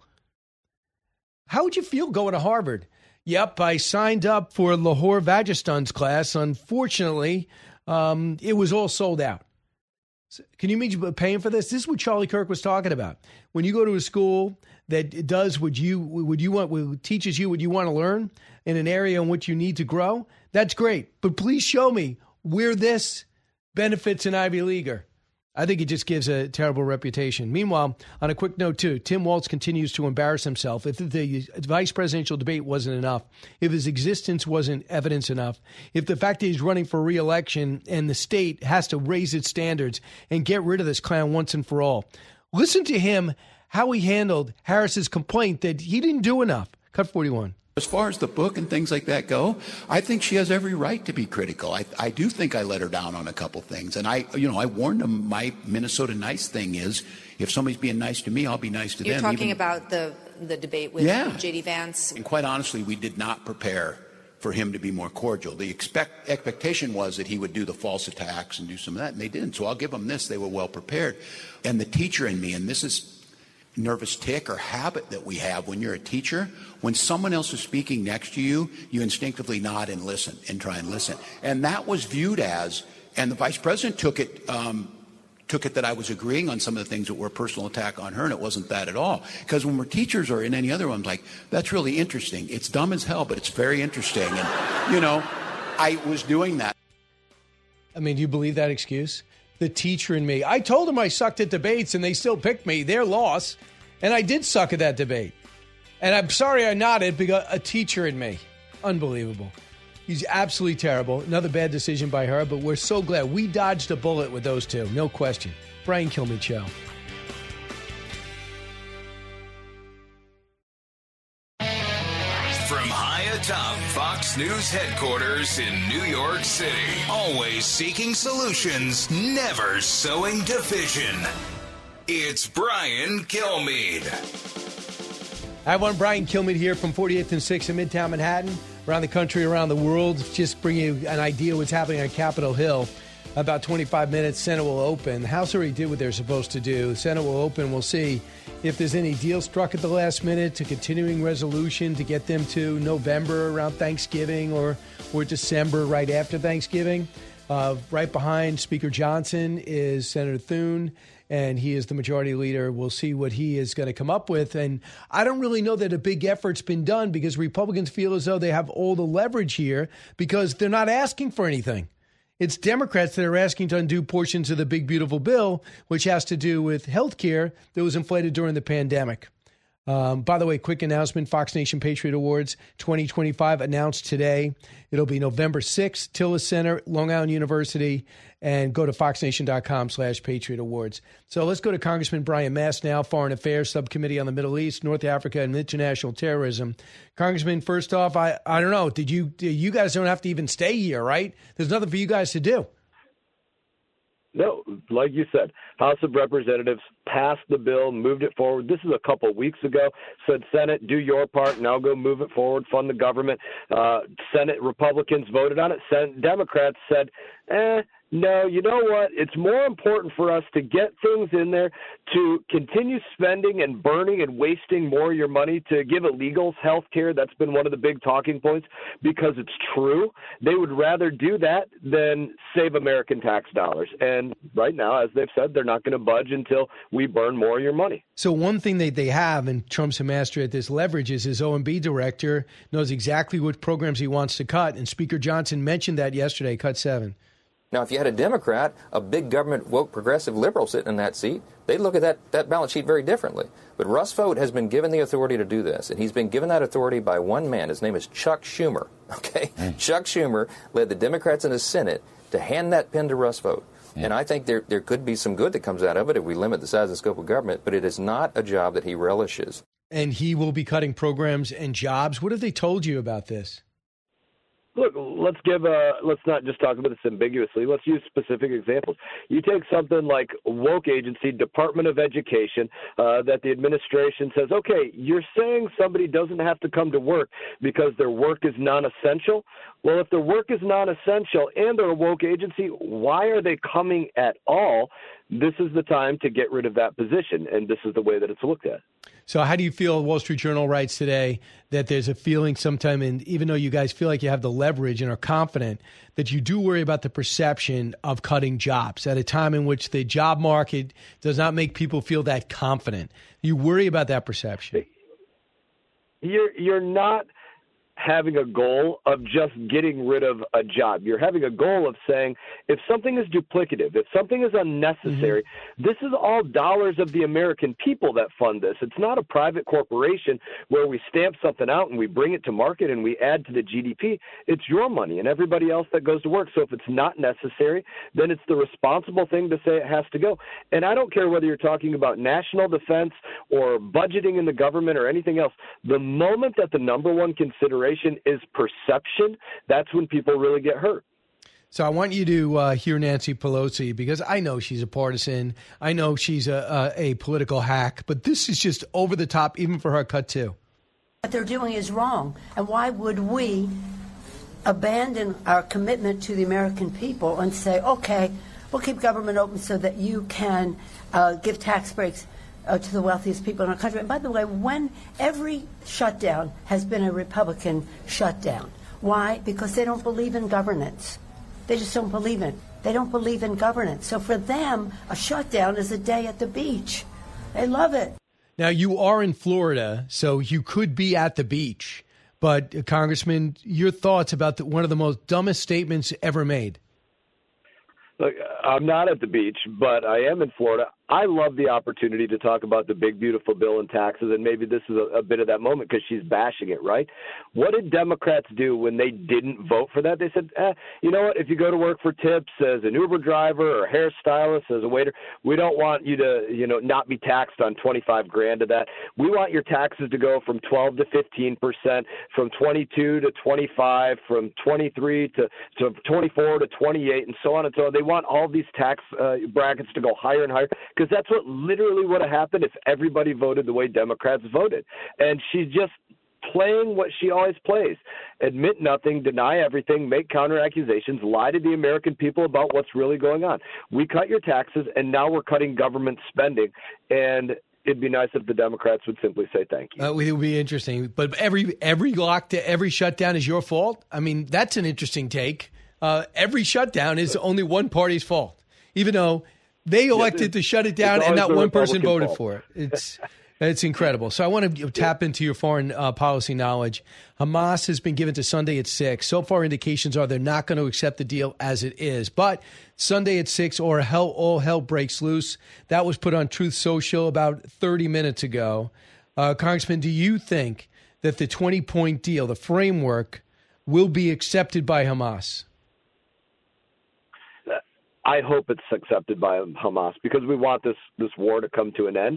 How would you feel going to Harvard? Yep, I signed up for Lahore Vagistan's class. Unfortunately, it was all sold out. Can you imagine paying for this? This is what Charlie Kirk was talking about. When you go to a school that does what you want, teaches you what you want to learn in an area in which you need to grow, that's great. But please show me where this benefits an Ivy Leaguer. I think it just gives a terrible reputation. Meanwhile, on a quick note, too, Tim Walz continues to embarrass himself. If the vice presidential debate wasn't enough, if his existence wasn't evidence enough, if the fact that he's running for re-election and the state has to raise its standards and get rid of this clown once and for all, listen to him, how he handled Harris's complaint that he didn't do enough. Cut 41. As far as the book and things like that go, I think she has every right to be critical. I do think I let her down on a couple things. And I warned them, my Minnesota nice thing is, if somebody's being nice to me, I'll be nice to them. You're talking about the debate with J.D. Vance? And quite honestly, we did not prepare for him to be more cordial. The expectation was that he would do the false attacks and do some of that, and they didn't. So I'll give them this. They were well prepared. And the teacher in me, and this is nervous tick or habit that we have when you're a teacher, when someone else is speaking next to you, you instinctively nod and listen and try and listen. And that was viewed as, and the vice president took it took it that I was agreeing on some of the things that were a personal attack on her, and it wasn't that at all. Because when we're teachers or in any other one, I'm like, that's really interesting. It's dumb as hell, but it's very interesting. And, you know, I was doing that. I mean, do you believe that excuse? The teacher in me. I told them I sucked at debates, and they still picked me. Their loss. And I did suck at that debate. And I'm sorry I nodded because a teacher in me. Unbelievable. He's absolutely terrible. Another bad decision by her, but we're so glad we dodged a bullet with those two. No question. Brian Kilmeade Show. From high atop Fox News headquarters in New York City, always seeking solutions, never sowing division. It's Brian Kilmeade. I want Brian Kilmeade here from 48th and 6th in Midtown Manhattan, around the country, around the world. Just bring you an idea of what's happening on Capitol Hill. About 25 minutes, Senate will open. The House already did what they're supposed to do. The Senate will open. We'll see if there's any deal struck at the last minute to continuing resolution to get them to November around Thanksgiving or December right after Thanksgiving. Right behind Speaker Johnson is Senator Thune, and he is the majority leader. We'll see what he is going to come up with. And I don't really know that a big effort's been done because Republicans feel as though they have all the leverage here because they're not asking for anything. It's Democrats that are asking to undo portions of the big, beautiful bill, which has to do with health care that was inflated during the pandemic. By the way, quick announcement, Fox Nation Patriot Awards 2025 announced today. It'll be November 6th, Tillis Center, Long Island University, and go to foxnation.com/Patriot Awards. So let's go to Congressman Brian Mast now, Foreign Affairs Subcommittee on the Middle East, North Africa, and International Terrorism. Congressman, first off, I don't know, you guys don't have to even stay here, right? There's nothing for you guys to do. No, like you said, House of Representatives passed the bill, moved it forward. This is a couple of weeks ago. Said, Senate, do your part. Now go move it forward, fund the government. Senate Republicans voted on it. Senate Democrats said, no, you know what? It's more important for us to get things in there to continue spending and burning and wasting more of your money to give illegals health care. That's been one of the big talking points because it's true. They would rather do that than save American tax dollars. And right now, as they've said, they're not going to budge until we burn more of your money. So one thing that they have, and Trump's a master at this, leverage is his OMB director knows exactly what programs he wants to cut. And Speaker Johnson mentioned that yesterday, cut 7. Now, if you had a Democrat, a big government woke progressive liberal sitting in that seat, they'd look at that balance sheet very differently. But Russ Vought has been given the authority to do this, and he's been given that authority by one man. His name is Chuck Schumer. Okay, Chuck Schumer led the Democrats in the Senate to hand that pen to Russ Vought. And I think there could be some good that comes out of it if we limit the size and scope of government, but it is not a job that he relishes. And he will be cutting programs and jobs. What have they told you about this? Look, let's not just talk about this ambiguously. Let's use specific examples. You take something like woke agency, Department of Education, that the administration says, okay, you're saying somebody doesn't have to come to work because their work is non-essential. Well, if their work is non-essential and they're a woke agency, why are they coming at all? This is the time to get rid of that position, and this is the way that it's looked at. So how do you feel Wall Street Journal writes today that there's a feeling sometime, and even though you guys feel like you have the leverage and are confident, that you do worry about the perception of cutting jobs at a time in which the job market does not make people feel that confident? You worry about that perception. You're not having a goal of just getting rid of a job. You're having a goal of saying, if something is duplicative, if something is unnecessary, this is all dollars of the American people that fund this. It's not a private corporation where we stamp something out and we bring it to market and we add to the GDP. It's your money and everybody else that goes to work. So if it's not necessary, then it's the responsible thing to say it has to go. And I don't care whether you're talking about national defense or budgeting in the government or anything else. The moment that the number one consideration is perception, that's when people really get hurt. So I want you to hear Nancy Pelosi, because I know she's a partisan. I know she's a political hack, but this is just over the top, even for her cut too. What they're doing is wrong. And why would we abandon our commitment to the American people and say, okay, we'll keep government open so that you can give tax breaks to the wealthiest people in our country. And by the way, when every shutdown has been a Republican shutdown. Why? Because they don't believe in governance. They just don't believe in it. They don't believe in governance. So for them, a shutdown is a day at the beach. They love it. Now, you are in Florida, so you could be at the beach. But, Congressman, your thoughts about one of the most dumbest statements ever made? Look, I'm not at the beach, but I am in Florida. I love the opportunity to talk about the big, beautiful bill and taxes, and maybe this is a bit of that moment because she's bashing it, right? What did Democrats do when they didn't vote for that? They said, you know what, if you go to work for tips as an Uber driver or hairstylist, as a waiter, we don't want you to, not be taxed on $25,000 of that. We want your taxes to go from 12 to 15%, from 22 to 25, from 23 to 24 to 28, and so on and so on. They want all these tax brackets to go higher and higher, because that's what literally would have happened if everybody voted the way Democrats voted. And she's just playing what she always plays. Admit nothing, deny everything, make counter accusations, lie to the American people about what's really going on. We cut your taxes, and now we're cutting government spending. And it'd be nice if the Democrats would simply say thank you. It would be interesting. But every shutdown is your fault? I mean, that's an interesting take. Every shutdown is only one party's fault, even though they elected to shut it down and not one person voted for it. It's incredible. So I want to tap into your foreign policy knowledge. Hamas has been given to Sunday at 6. So far, indications are they're not going to accept the deal as it is. But Sunday at 6 or all hell breaks loose. That was put on Truth Social about 30 minutes ago. Congressman, do you think that the 20-point deal, the framework, will be accepted by Hamas? I hope it's accepted by Hamas because we want this war to come to an end.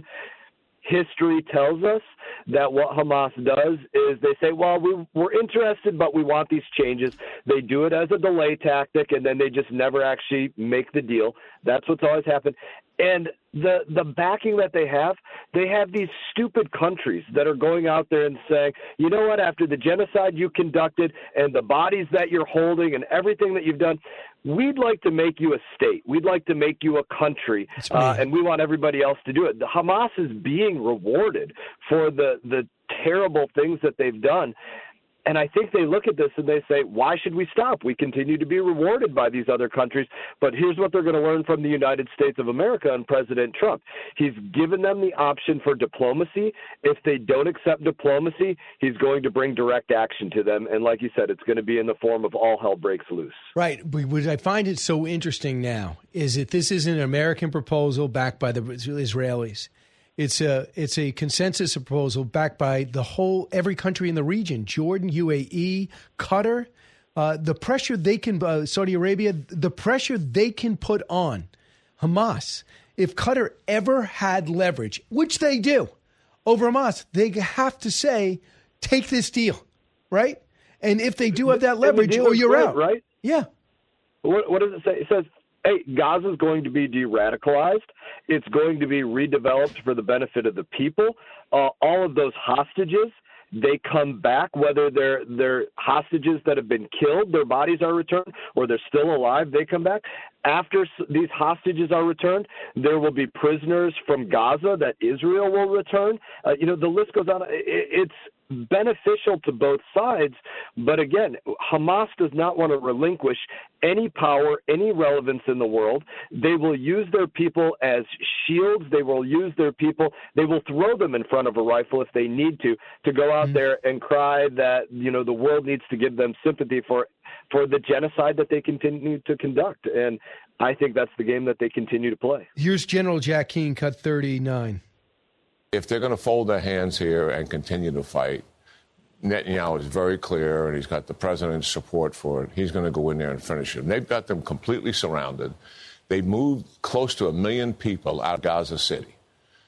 History tells us that what Hamas does is they say, well, we're interested, but we want these changes. They do it as a delay tactic, and then they just never actually make the deal. That's what's always happened. And the backing that they have these stupid countries that are going out there and saying, you know what, after the genocide you conducted and the bodies that you're holding and everything that you've done, we'd like to make you a state. We'd like to make you a country, and we want everybody else to do it. The Hamas is being rewarded for the terrible things that they've done. And I think they look at this and they say, why should we stop? We continue to be rewarded by these other countries. But here's what they're going to learn from the United States of America and President Trump. He's given them the option for diplomacy. If they don't accept diplomacy, he's going to bring direct action to them. And like you said, it's going to be in the form of all hell breaks loose. Right. What I find it so interesting now is that this is an American proposal backed by the Israelis. It's a consensus proposal backed by every country in the region: Jordan, UAE, Qatar. The pressure they can, Saudi Arabia, the pressure they can put on Hamas. If Qatar ever had leverage, which they do, over Hamas, they have to say, take this deal, right? And if they do have that leverage, or you're out, right? Yeah. What does it say? It says, hey, Gaza is going to be de-radicalized. It's going to be redeveloped for the benefit of the people. All of those hostages, they come back, whether they're hostages that have been killed, their bodies are returned, or they're still alive, they come back. After these hostages are returned, there will be prisoners from Gaza that Israel will return. The list goes on. It's beneficial to both sides. But again, Hamas does not want to relinquish any power, any relevance in the world. They will use their people as shields. They will use their people. They will throw them in front of a rifle if they need to go out there and cry that, the world needs to give them sympathy for the genocide that they continue to conduct. And I think that's the game that they continue to play. Here's General Jack Keane, cut 39. If they're going to fold their hands here and continue to fight, Netanyahu is very clear, and he's got the president's support for it. He's going to go in there and finish it. And they've got them completely surrounded. They moved close to 1 million people out of Gaza City,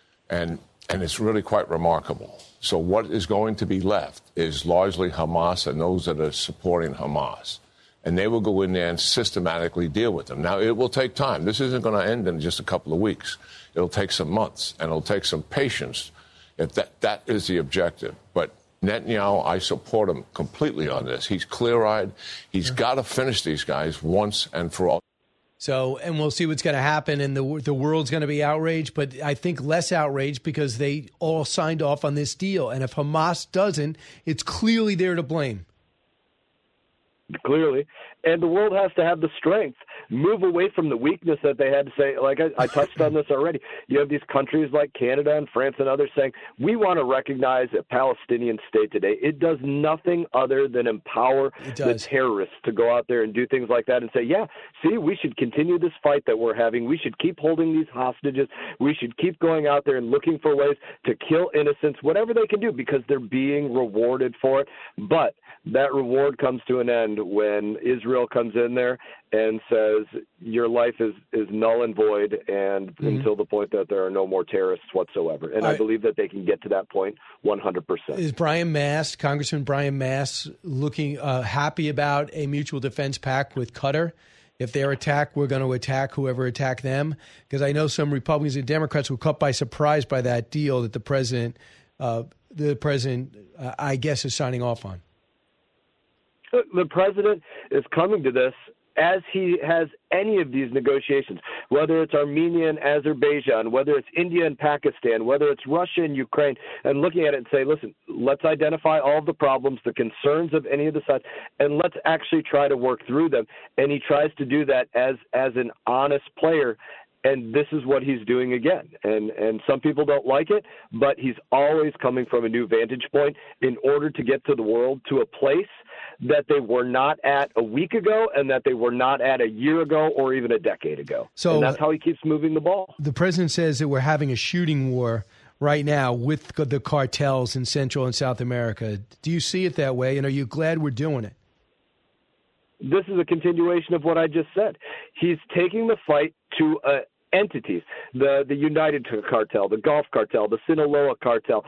and it's really quite remarkable. So what is going to be left is largely Hamas and those that are supporting Hamas. And they will go in there and systematically deal with them. Now, it will take time. This isn't going to end in just a couple of weeks. It'll take some months, and it'll take some patience if that is the objective. But Netanyahu, I support him completely on this. He's clear-eyed. He's got to finish these guys once and for all. So, and we'll see what's going to happen, and the world's going to be outraged, but I think less outraged because they all signed off on this deal. And if Hamas doesn't, it's clearly they're to blame. Clearly. And the world has to have the strength move away from the weakness that they had to say, like I touched on this already. You have these countries like Canada and France and others saying, we want to recognize a Palestinian state today. It does nothing other than empower the terrorists to go out there and do things like that and say, yeah, see, we should continue this fight that we're having. We should keep holding these hostages. We should keep going out there and looking for ways to kill innocents, whatever they can do, because they're being rewarded for it. But that reward comes to an end when Israel comes in there and says your life is null and void and until the point that there are no more terrorists whatsoever. And I believe that they can get to that point 100%. Is Congressman Brian Mast, looking happy about a mutual defense pact with Qatar? If they're attacked, we're going to attack whoever attacked them? Because I know some Republicans and Democrats were caught by surprise by that deal that the president, I guess, is signing off on. The president is coming to this as he has any of these negotiations, whether it's Armenia and Azerbaijan, whether it's India and Pakistan, whether it's Russia and Ukraine, and looking at it and say, listen, let's identify all of the problems, the concerns of any of the sides, and let's actually try to work through them. And he tries to do that as an honest player. And this is what he's doing again. And some people don't like it, but he's always coming from a new vantage point in order to get to the world to a place that they were not at a week ago and that they were not at a year ago or even a decade ago. So and that's how he keeps moving the ball. The president says that we're having a shooting war right now with the cartels in Central and South America. Do you see it that way? And are you glad we're doing it? This is a continuation of what I just said. He's taking the fight to entities, the United Cartel, the Gulf Cartel, the Sinaloa Cartel,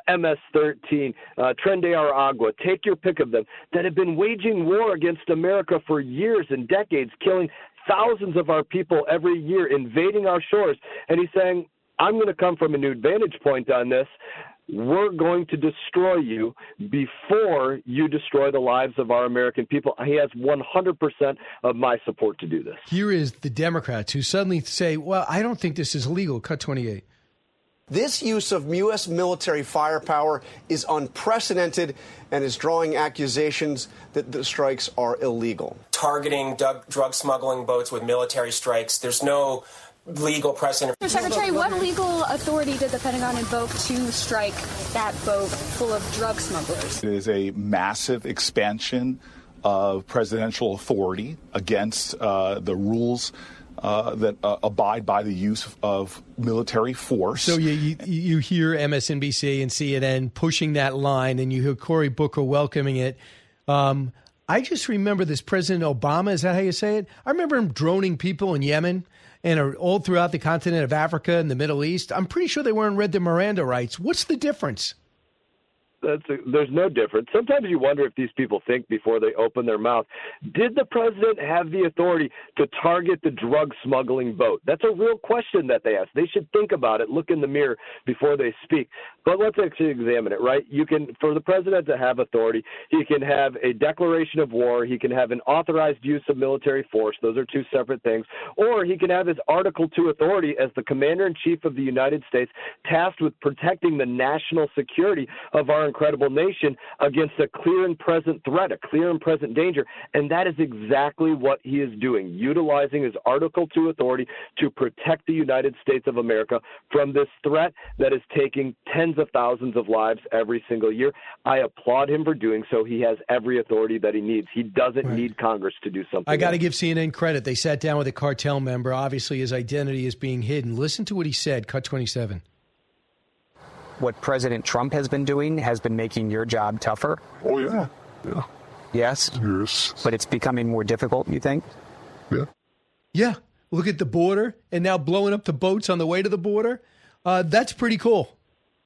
MS-13, Tren de Aragua, take your pick of them, that have been waging war against America for years and decades, killing thousands of our people every year, invading our shores. And he's saying, I'm going to come from a new vantage point on this. We're going to destroy you before you destroy the lives of our American people. He has 100% of my support to do this. Here is the Democrats who suddenly say, well, I don't think this is illegal. Cut 28. This use of U.S. military firepower is unprecedented and is drawing accusations that the strikes are illegal. Targeting drug smuggling boats with military strikes, there's no legal precedent. Mr. Secretary, what legal authority did the Pentagon invoke to strike that boat full of drug smugglers? It is a massive expansion of presidential authority against the rules that abide by the use of military force. So you hear MSNBC and CNN pushing that line, and you hear Cory Booker welcoming it. I just remember this President Obama, is that how you say it? I remember him droning people in Yemen and all throughout the continent of Africa and the Middle East. I'm pretty sure they weren't read their Miranda rights. What's the difference? There's no difference. Sometimes you wonder if these people think before they open their mouth. Did the president have the authority to target the drug smuggling boat? That's a real question that they ask. They should think about it, look in the mirror before they speak. But let's actually examine it, right? For the president to have authority, he can have a declaration of war. He can have an authorized use of military force. Those are two separate things. Or he can have his Article 2 authority as the commander-in-chief of the United States, tasked with protecting the national security of our incredible nation against a clear and present threat, a clear and present danger. And that is exactly what he is doing, utilizing his Article 2 authority to protect the United States of America from this threat that is taking tens of thousands of lives every single year. I applaud him for doing so. He has every authority that he needs. He doesn't need Congress to do something. I got to give CNN credit. They sat down with a cartel member. Obviously, his identity is being hidden. Listen to what he said. Cut 27. What President Trump has been doing has been making your job tougher. Oh, yeah. Yeah. Yes? Yes. But it's becoming more difficult, you think? Yeah. Yeah. Look at the border and now blowing up the boats on the way to the border. That's pretty cool.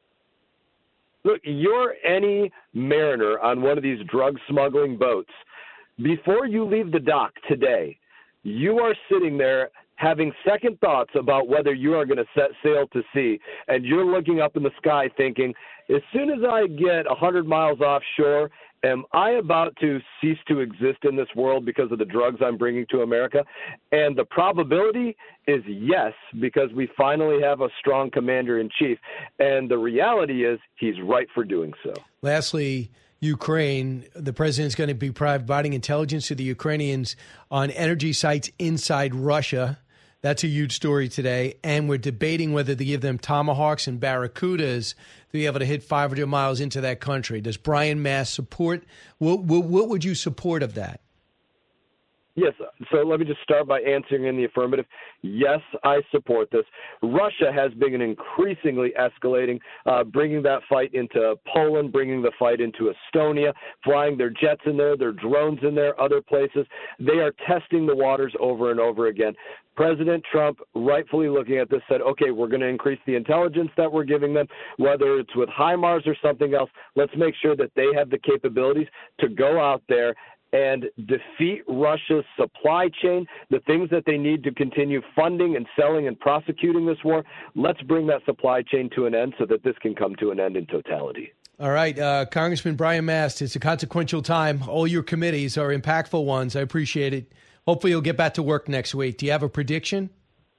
Look, you're any mariner on one of these drug smuggling boats. Before you leave the dock today, you are sitting there having second thoughts about whether you are going to set sail to sea, and you're looking up in the sky thinking, as soon as I get 100 miles offshore Am I about to cease to exist in this world because of the drugs I'm bringing to America? And the probability is yes, because we finally have a strong commander-in-chief. And the reality is he's right for doing so. Lastly, Ukraine, the president's going to be providing intelligence to the Ukrainians on energy sites inside Russia. That's a huge story today. And we're debating whether to give them Tomahawks and Barracudas to be able to hit 500 miles into that country. Does Brian Mast support? What would you support of that? Yes. So let me just start by answering in the affirmative. Yes, I support this. Russia has been increasingly escalating, bringing that fight into Poland, bringing the fight into Estonia, flying their jets in there, their drones in there, other places. They are testing the waters over and over again. President Trump, rightfully looking at this, said, okay, we're going to increase the intelligence that we're giving them, whether it's with HIMARS or something else. Let's make sure that they have the capabilities to go out there and defeat Russia's supply chain, the things that they need to continue funding and selling and prosecuting this war. Let's bring that supply chain to an end so that this can come to an end in totality. All right, Congressman Brian Mast, it's a consequential time. All your committees are impactful ones. I appreciate it. Hopefully you'll get back to work next week. Do you have a prediction?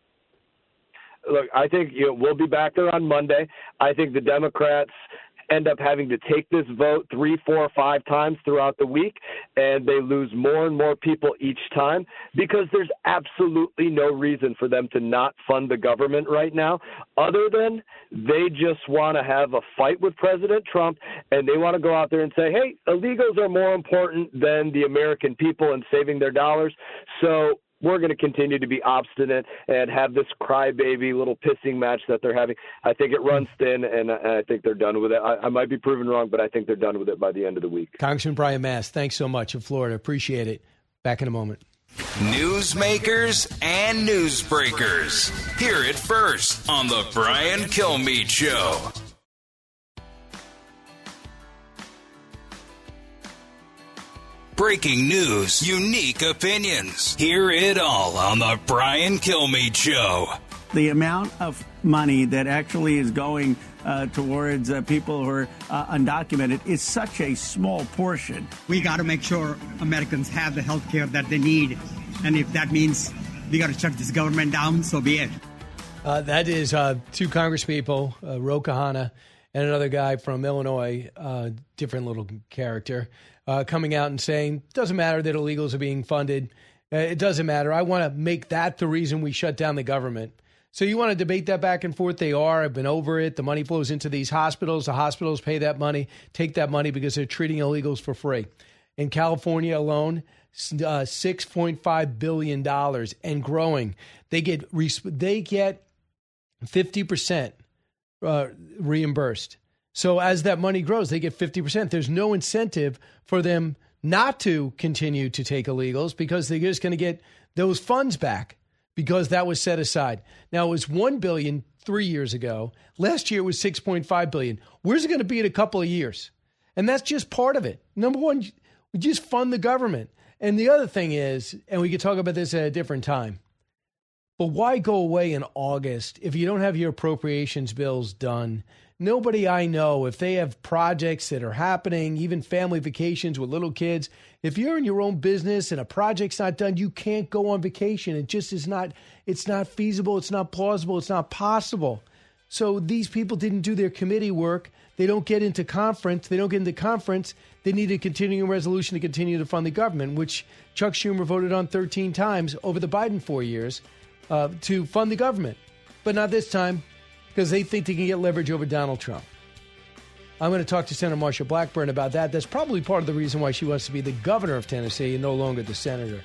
Look, I think we'll be back there on Monday. I think the Democrats end up having to take this vote 3, 4, 5 times throughout the week, and they lose more and more people each time because there's absolutely no reason for them to not fund the government right now, other than they just want to have a fight with President Trump, and they want to go out there and say, hey, illegals are more important than the American people and saving their dollars. So we're going to continue to be obstinate and have this crybaby little pissing match that they're having. I think it runs thin, and I think they're done with it. I might be proven wrong, but I think they're done with it by the end of the week. Congressman Brian Mast, thanks so much in Florida. Appreciate it. Back in a moment. Newsmakers and newsbreakers. Hear it first on the Brian Kilmeade Show. Breaking news, unique opinions. Hear it all on the Brian Kilmeade Show. The amount of money that actually is going towards people who are undocumented is such a small portion. We got to make sure Americans have the health care that they need. And if that means we got to shut this government down, so be it. That is 2 congresspeople, Ro Khanna and another guy from Illinois, different little character, coming out and saying, it doesn't matter that illegals are being funded. It doesn't matter. I want to make that the reason we shut down the government. So you want to debate that back and forth? They are. I've been over it. The money flows into these hospitals. The hospitals pay that money, take that money because they're treating illegals for free. In California alone, $6.5 billion and growing. They get 50% reimbursed. So as that money grows, they get 50%. There's no incentive for them not to continue to take illegals because they're just going to get those funds back because that was set aside. Now, it was $1 billion 3 years ago. Last year it was $6.5 billion. Where's it going to be in a couple of years? And that's just part of it. Number one, we just fund the government. And the other thing is, and we could talk about this at a different time, but why go away in August if you don't have your appropriations bills done? Nobody I know, if they have projects that are happening, even family vacations with little kids, if you're in your own business and a project's not done, you can't go on vacation. It just is not, it's not feasible, it's not plausible, it's not possible. So these people didn't do their committee work. They don't get into conference. They don't get into conference. They need a continuing resolution to continue to fund the government, which Chuck Schumer voted on 13 times over the Biden 4 years to fund the government. But not this time, because they think they can get leverage over Donald Trump. I'm going to talk to Senator Marsha Blackburn about that. That's probably part of the reason why she wants to be the governor of Tennessee and no longer the senator.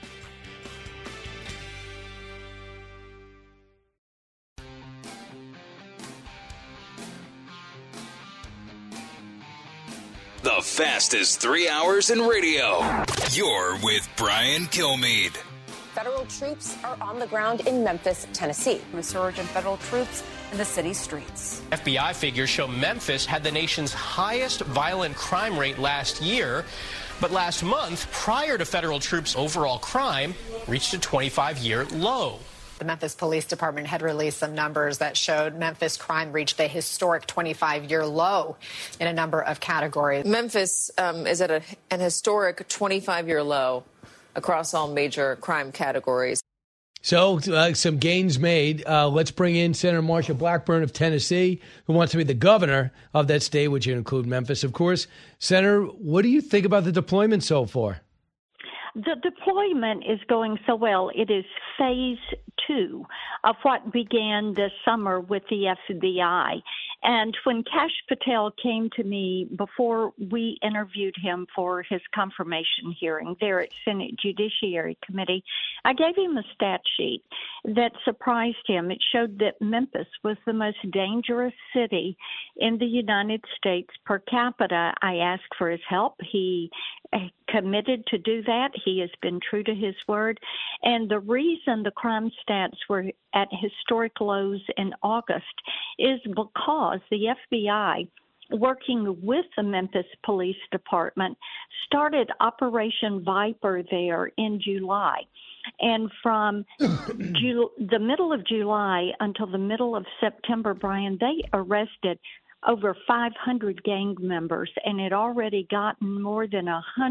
The fastest 3 hours in radio. You're with Brian Kilmeade. Federal troops are on the ground in Memphis, Tennessee. A surge in federal troops in the city's streets. FBI figures show Memphis had the nation's highest violent crime rate last year. But last month, prior to federal troops' overall crime, reached a 25-year low. The Memphis Police Department had released some numbers that showed Memphis crime reached a historic 25-year low in a number of categories. Memphis is at an historic 25-year low across all major crime categories. So some gains made. Let's bring in Senator Marsha Blackburn of Tennessee, who wants to be the governor of that state, which would include Memphis, of course. Senator, what do you think about the deployment so far? The deployment is going so well. It is phase 2 of what began this summer with the FBI. And when Kash Patel came to me before we interviewed him for his confirmation hearing there at Senate Judiciary Committee, I gave him a stat sheet that surprised him. It showed that Memphis was the most dangerous city in the United States per capita. I asked for his help. He committed to do that. He has been true to his word. And the reason the crime stats were at historic lows in August is because the FBI, working with the Memphis Police Department, started Operation Viper there in July. And from the middle of July until the middle of September, Brian, they arrested over 500 gang members and had already gotten more than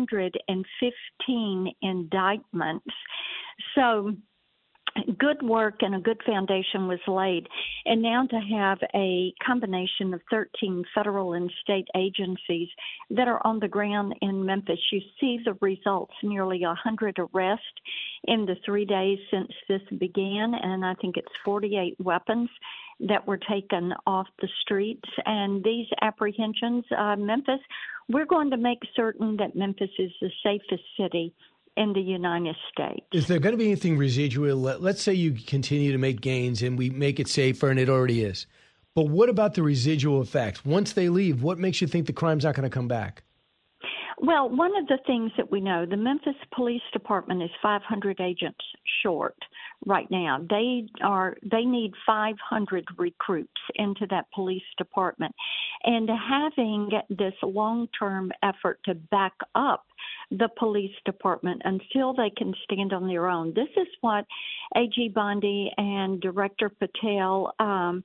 115 indictments. So good work and a good foundation was laid. And now to have a combination of 13 federal and state agencies that are on the ground in Memphis, you see the results, nearly 100 arrests in the 3 days since this began, and I think it's 48 weapons that were taken off the streets. And these apprehensions, Memphis, we're going to make certain that Memphis is the safest city in the United States. Is there going to be anything residual? Let's say you continue to make gains and we make it safer, and it already is. But what about the residual effects? Once they leave, what makes you think the crime's not going to come back? Well, one of the things that we know, the Memphis Police Department is 500 agents short right now. They need 500 recruits into that police department. And having this long-term effort to back up the police department until they can stand on their own. This is what A.G. Bondi and Director Patel,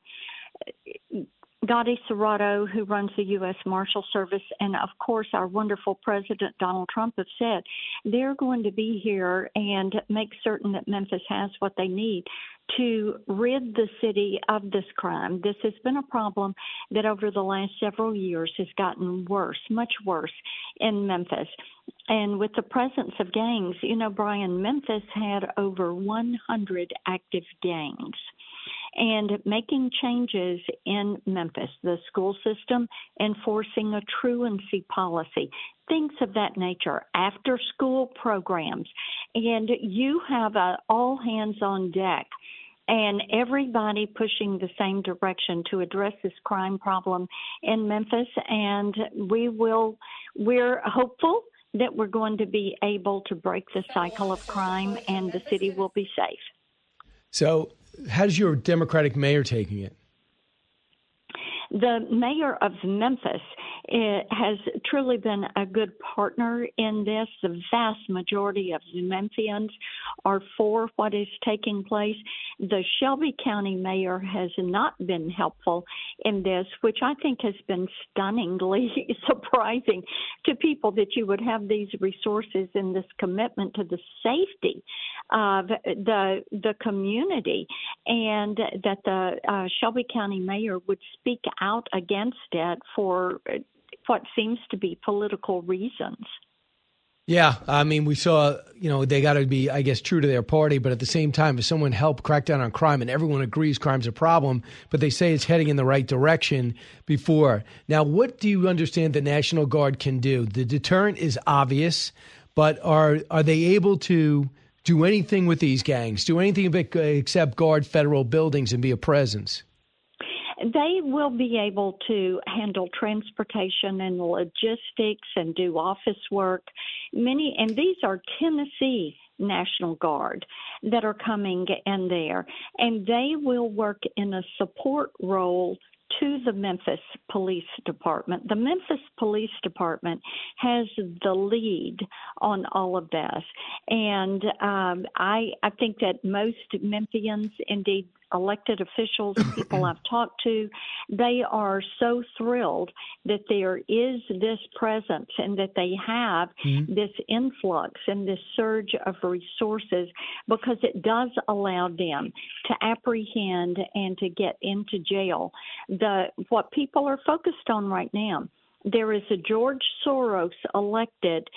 Gotti Serrato, who runs the U.S. Marshal Service, and, of course, our wonderful President Donald Trump have said. They're going to be here and make certain that Memphis has what they need to rid the city of this crime. This has been a problem that over the last several years has gotten worse, much worse in Memphis. And with the presence of gangs, you know, Brian, Memphis had over 100 active gangs. And making changes in Memphis, the school system, enforcing a truancy policy, things of that nature, after-school programs. And you have all hands on deck and everybody pushing the same direction to address this crime problem in Memphis. And we're hopeful that we're going to be able to break the cycle of crime and the city will be safe. So how's your Democratic mayor taking it? The mayor of Memphis has truly been a good partner in this. The vast majority of the Memphians are for what is taking place. The Shelby County mayor has not been helpful in this, which I think has been stunningly surprising to people, that you would have these resources and this commitment to the safety of the community, and that the Shelby County mayor would speak out against it for what seems to be political reasons. Yeah, I mean, we saw, you know, they got to be, I guess, true to their party, but at the same time, if someone helped crack down on crime, and everyone agrees crime's a problem, but they say it's heading in the right direction before. Now, what do you understand the National Guard can do? The deterrent is obvious, but are they able to do anything with these gangs, do anything except guard federal buildings and be a presence? They will be able to handle transportation and logistics and do office work. And these are Tennessee National Guard that are coming in there, and they will work in a support role to the Memphis Police Department. The Memphis Police Department has the lead on all of this. And I think that most Memphians, indeed elected officials, people I've talked to, they are so thrilled that there is this presence and that they have this influx and this surge of resources, because it does allow them to apprehend and to get into jail. What people are focused on right now, there is a George Soros elected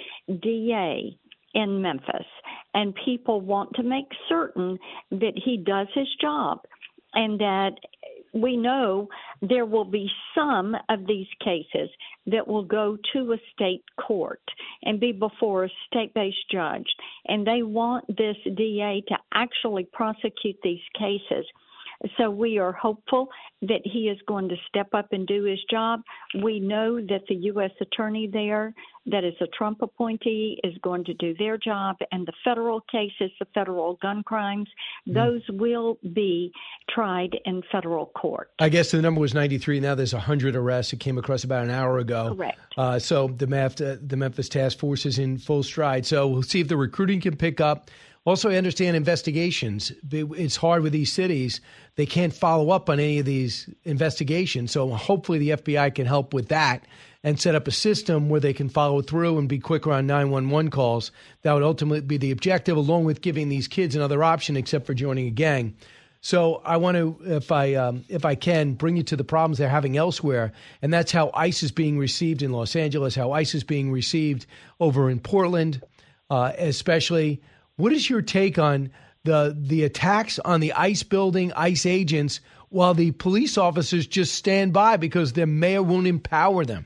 DA in Memphis, and people want to make certain that he does his job, and that we know there will be some of these cases that will go to a state court and be before a state-based judge, and they want this DA to actually prosecute these cases. So we are hopeful that he is going to step up and do his job. We know that the U.S. attorney there, that is a Trump appointee, is going to do their job. And the federal cases, the federal gun crimes, those will be tried in federal court. I guess the number was 93. Now there's 100 arrests. It came across about an hour ago. Correct. So the Memphis Task Force is in full stride. So we'll see if the recruiting can pick up. Also, I understand investigations. It's hard with these cities. They can't follow up on any of these investigations. So hopefully the FBI can help with that and set up a system where they can follow through and be quicker on 911 calls. That would ultimately be the objective, along with giving these kids another option except for joining a gang. So I want to, if I can, bring you to the problems they're having elsewhere, and that's how ICE is being received in Los Angeles, how ICE is being received over in Portland, especially. What is your take on the attacks on the ICE building, ICE agents, while the police officers just stand by because their mayor won't empower them?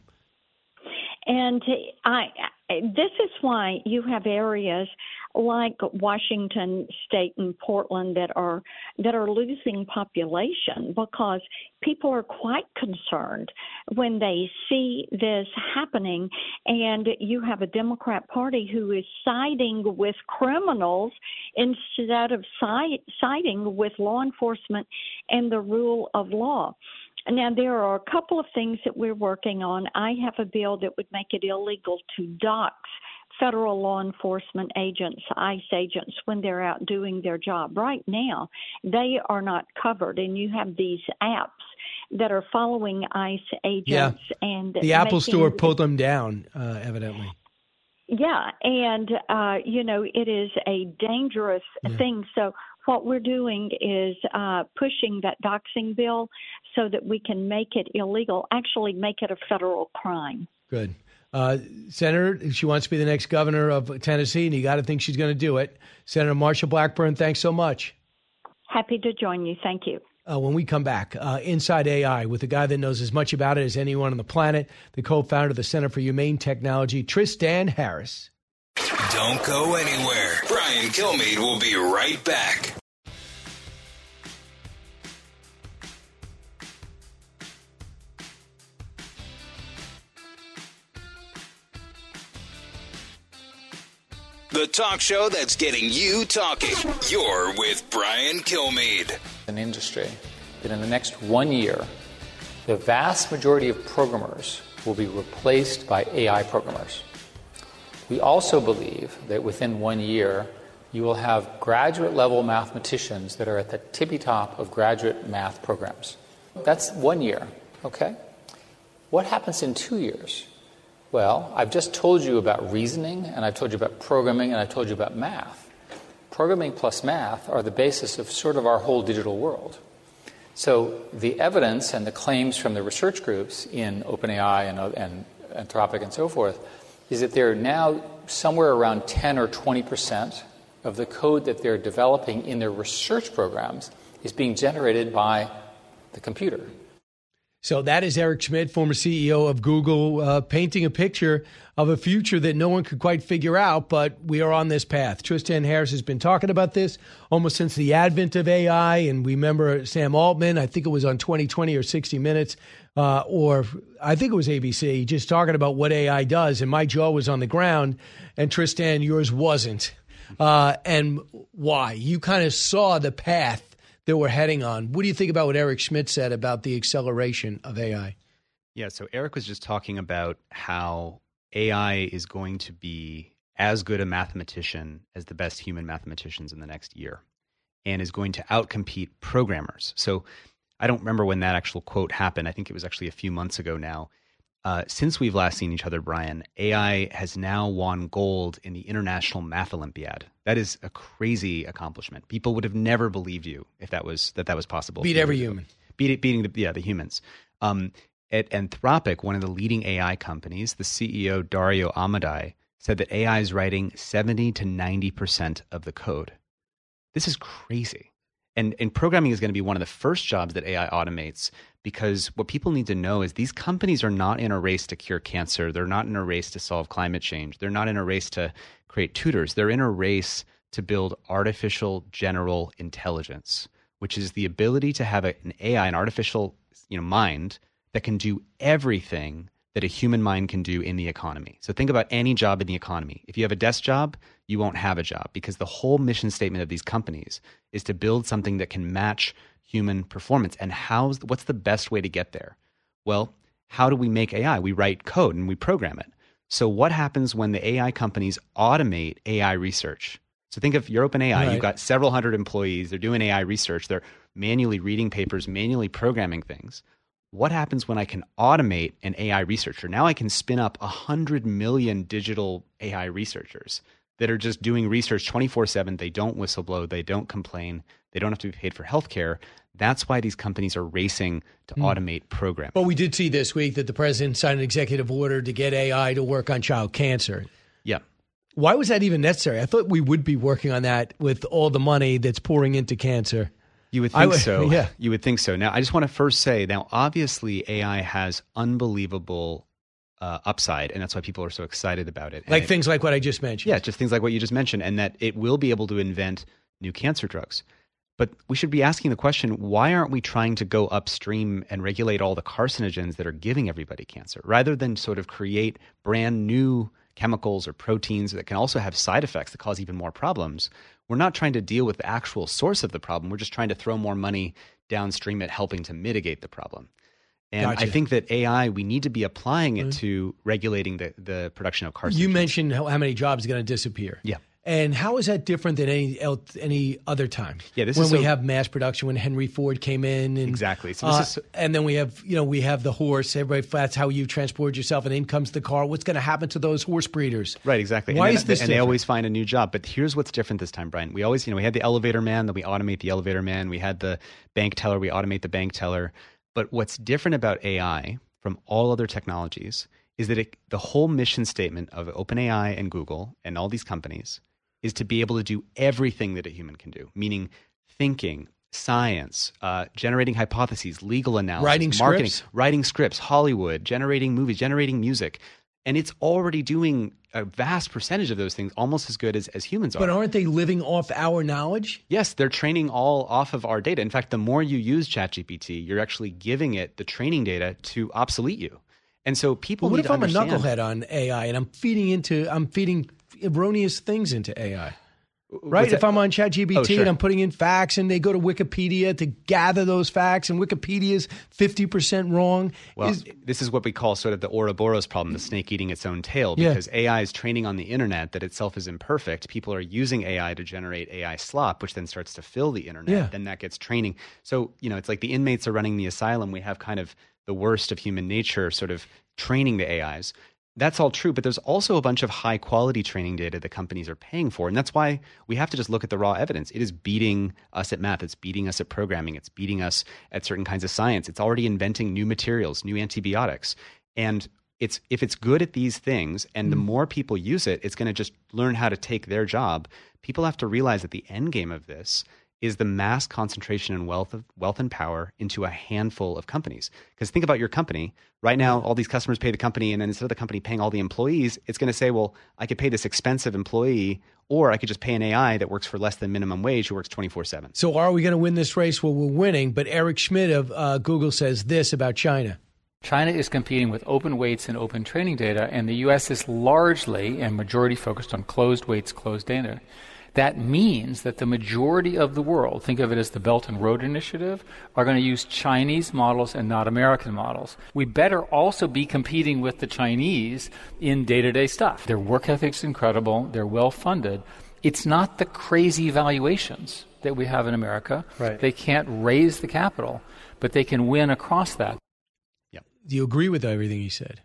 And this is why you have areas like Washington State and Portland that are losing population, because people are quite concerned when they see this happening. And you have a Democrat Party who is siding with criminals instead of siding with law enforcement and the rule of law. Now, there are a couple of things that we're working on. I have a bill that would make it illegal to dox federal law enforcement agents, ICE agents, when they're out doing their job. Right now, they are not covered, and you have these apps that are following ICE agents. Yeah. And the Apple Store pulled them down, evidently. Yeah, and, it is a dangerous thing. So what we're doing is pushing that doxing bill so that we can make it illegal, actually make it a federal crime. Good. Senator, she wants to be the next governor of Tennessee, and you got to think she's going to do it. Senator Marsha Blackburn, thanks so much. Happy to join you. Thank you. When we come back, Inside AI with a guy that knows as much about it as anyone on the planet, the co-founder of the Center for Humane Technology, Tristan Harris. Don't go anywhere. Brian Kilmeade will be right back. The talk show that's getting you talking. You're with Brian Kilmeade. An industry that in the next 1 year, the vast majority of programmers will be replaced by AI programmers. We also believe that within 1 year, you will have graduate level mathematicians that are at the tippy top of graduate math programs. That's 1 year, okay? What happens in 2 years? Well, I've just told you about reasoning, and I've told you about programming, and I've told you about math. Programming plus math are the basis of sort of our whole digital world. So the evidence and the claims from the research groups in OpenAI and Anthropic and so forth is that they're now somewhere around 10 or 20% of the code that they're developing in their research programs is being generated by the computer. So that is Eric Schmidt, former CEO of Google, painting a picture of a future that no one could quite figure out, but we are on this path. Tristan Harris has been talking about this almost since the advent of AI, and we remember Sam Altman, I think it was on 2020 or 60 Minutes, or I think it was ABC, just talking about what AI does, and my jaw was on the ground, and Tristan, yours wasn't. And why? You kind of saw the path that we're heading on. What do you think about what Eric Schmidt said about the acceleration of AI? Yeah, so Eric was just talking about how AI is going to be as good a mathematician as the best human mathematicians in the next year, and is going to outcompete programmers. So I don't remember when that actual quote happened. I think it was actually a few months ago now. Since we've last seen each other, Brian, AI has now won gold in the International Math Olympiad. That is a crazy accomplishment. People would have never believed you if that was possible. Beat every human. Beating the humans. At Anthropic, one of the leading AI companies, the CEO Dario Amodei said that AI is writing 70 to 90% of the code. This is crazy. And programming is going to be one of the first jobs that AI automates, because what people need to know is these companies are not in a race to cure cancer. They're not in a race to solve climate change. They're not in a race to create tutors. They're in a race to build artificial general intelligence, which is the ability to have an AI, an artificial mind that can do everything that a human mind can do in the economy. So think about any job in the economy. If you have a desk job, you won't have a job, because the whole mission statement of these companies is to build something that can match human performance. And what's the best way to get there? Well, how do we make AI? We write code and we program it. So what happens when the AI companies automate AI research? So think of your OpenAI. Right. You've got several hundred employees. They're doing AI research. They're manually reading papers, manually programming things. What happens when I can automate an AI researcher? Now I can spin up 100 million digital AI researchers that are just doing research 24/7. They don't whistleblow. They don't complain. They don't have to be paid for healthcare. That's why these companies are racing to automate programming. But we did see this week that the president signed an executive order to get AI to work on child cancer. Yeah. Why was that even necessary? I thought we would be working on that with all the money that's pouring into cancer. You would think so. Yeah. You would think so. Now, I just want to first say, now, obviously, AI has unbelievable upside, and that's why people are so excited about it. Like things like what I just mentioned. Yeah, just things like what you just mentioned, and that it will be able to invent new cancer drugs. But we should be asking the question, why aren't we trying to go upstream and regulate all the carcinogens that are giving everybody cancer, rather than sort of create brand new chemicals or proteins that can also have side effects that cause even more problems? We're not trying to deal with the actual source of the problem. We're just trying to throw more money downstream at helping to mitigate the problem. And gotcha. I think that AI, we need to be applying it to regulating the production of carcinogens. You mentioned how many jobs are going to disappear. Yeah. And how is that different than any other time? Yeah, when we have mass production, when Henry Ford came in, and, exactly. So and then we have the horse. Everybody, that's how you transport yourself, and in comes the car. What's going to happen to those horse breeders? Right, exactly. Why is this? And they always find a new job. But here's what's different this time, Brian. We always, we had the elevator man, then we automate the elevator man. We had the bank teller, we automate the bank teller. But what's different about AI from all other technologies is that the whole mission statement of OpenAI and Google and all these companies is to be able to do everything that a human can do, meaning thinking, science, generating hypotheses, legal analysis, marketing, writing scripts, Hollywood, generating movies, generating music. And it's already doing a vast percentage of those things, almost as good as humans are. But aren't they living off our knowledge? Yes, they're training all off of our data. In fact, the more you use ChatGPT, you're actually giving it the training data to obsolete you. And so people need to understand. What if I'm a knucklehead on AI and I'm feeding erroneous things into AI? Right? If I'm on ChatGPT and I'm putting in facts and they go to Wikipedia to gather those facts and Wikipedia's 50% wrong. Well, this is what we call sort of the Ouroboros problem, the snake eating its own tail, because AI is training on the internet that itself is imperfect. People are using AI to generate AI slop, which then starts to fill the internet. Yeah. Then that gets training. So, it's like the inmates are running the asylum. We have kind of the worst of human nature sort of training the AIs. That's all true, but there's also a bunch of high-quality training data that companies are paying for, and that's why we have to just look at the raw evidence. It is beating us at math. It's beating us at programming. It's beating us at certain kinds of science. It's already inventing new materials, new antibiotics. And if it's good at these things, and the more people use it, it's going to just learn how to take their job. People have to realize that the end game of this is the mass concentration and wealth and power into a handful of companies. Because think about your company. Right now, all these customers pay the company, and then instead of the company paying all the employees, it's going to say, well, I could pay this expensive employee, or I could just pay an AI that works for less than minimum wage who works 24/7. So are we going to win this race? Well, we're winning. But Eric Schmidt of Google says this about China. China is competing with open weights and open training data, and the U.S. is largely and majority focused on closed weights, closed data. That means that the majority of the world, think of it as the Belt and Road Initiative, are going to use Chinese models and not American models. We better also be competing with the Chinese in day-to-day stuff. Their work ethic's incredible. They're well-funded. It's not the crazy valuations that we have in America. Right. They can't raise the capital, but they can win across that. Yeah. Do you agree with everything he said?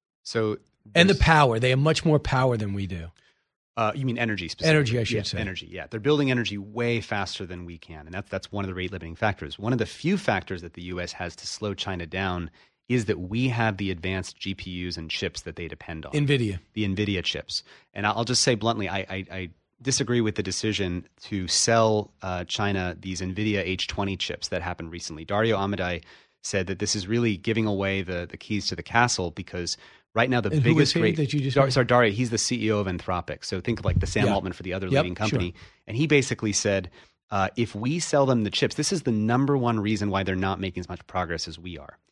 So, and the power. They have much more power than we do. You mean energy specifically? Energy, I should say. Energy, yeah. They're building energy way faster than we can, and that's one of the rate-limiting factors. One of the few factors that the U.S. has to slow China down is that we have the advanced GPUs and chips that they depend on. NVIDIA. The NVIDIA chips. And I'll just say bluntly, I disagree with the decision to sell China these NVIDIA H20 chips that happened recently. Dario Amodei said that this is really giving away the keys to the castle because right now the and biggest who is he that you just sorry, Dario, he's the CEO of Anthropic. So think of like the Sam Altman for the other leading company. Sure. And he basically said, if we sell them the chips, this is the number one reason why they're not making as much progress as we are.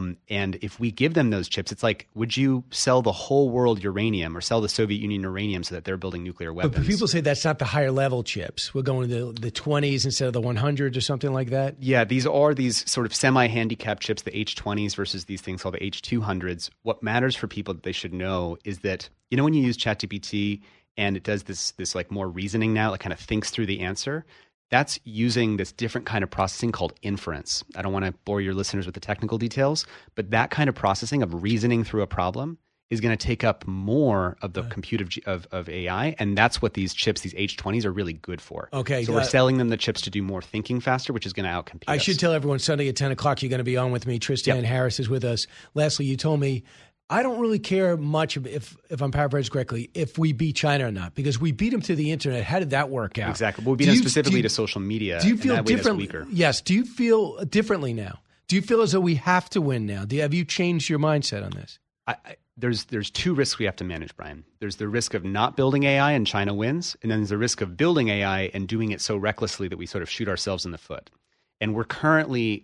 And if we give them those chips, it's like, would you sell the whole world uranium or sell the Soviet Union uranium so that they're building nuclear weapons? But people say that's not the higher level chips. We're going to the 20s instead of the 100s or something like that. Yeah, these are these sort of semi-handicapped chips, the H20s versus these things called the H200s. What matters for people that they should know is that, you know, when you use ChatGPT and it does this like more reasoning now, it kind of thinks through the answer. That's using this different kind of processing called inference. I don't want to bore your listeners with the technical details, but that kind of processing of reasoning through a problem is going to take up more of the compute of AI, and that's what these chips, these H20s, are really good for. Okay. So we're selling them the chips to do more thinking faster, which is going to outcompete us. I should tell everyone Sunday at 10 o'clock you're going to be on with me. Tristan Harris is with us. Lastly, you told me, I don't really care much if I'm paraphrasing correctly, if we beat China or not, because we beat them to the internet. How did that work out? Exactly. Well, we beat them specifically to social media. Do you feel differently? Weaker. Yes. Do you feel differently now? Do you feel as though we have to win now? Have you changed your mindset on this? There's two risks we have to manage, Brian. There's the risk of not building AI and China wins, and then there's the risk of building AI and doing it so recklessly that we sort of shoot ourselves in the foot. And we're currently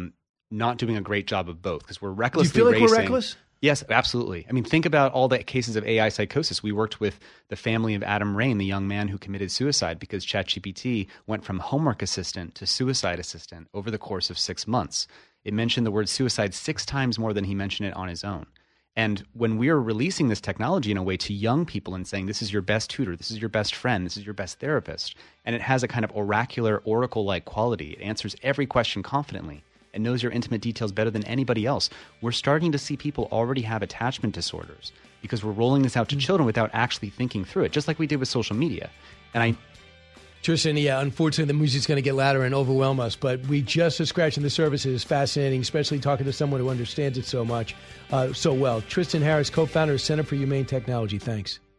not doing a great job of both because we're recklessly Do you feel like racing. we're reckless? Yes, absolutely. I mean, think about all the cases of AI psychosis. We worked with the family of Adam Rain, the young man who committed suicide because ChatGPT went from homework assistant to suicide assistant over the course of 6 months. It mentioned the word suicide 6 times more than he mentioned it on his own. And when we're releasing this technology in a way to young people and saying, this is your best tutor, this is your best friend, this is your best therapist, and it has a kind of oracular, oracle-like quality, it answers every question confidently and knows your intimate details better than anybody else, we're starting to see people already have attachment disorders because we're rolling this out to children without actually thinking through it, just like we did with social media. And Tristan, unfortunately, the music's going to get louder and overwhelm us, but we just are scratching the surface. It is fascinating, especially talking to someone who understands it so much, so well. Tristan Harris, co-founder of Center for Humane Technology. Thanks.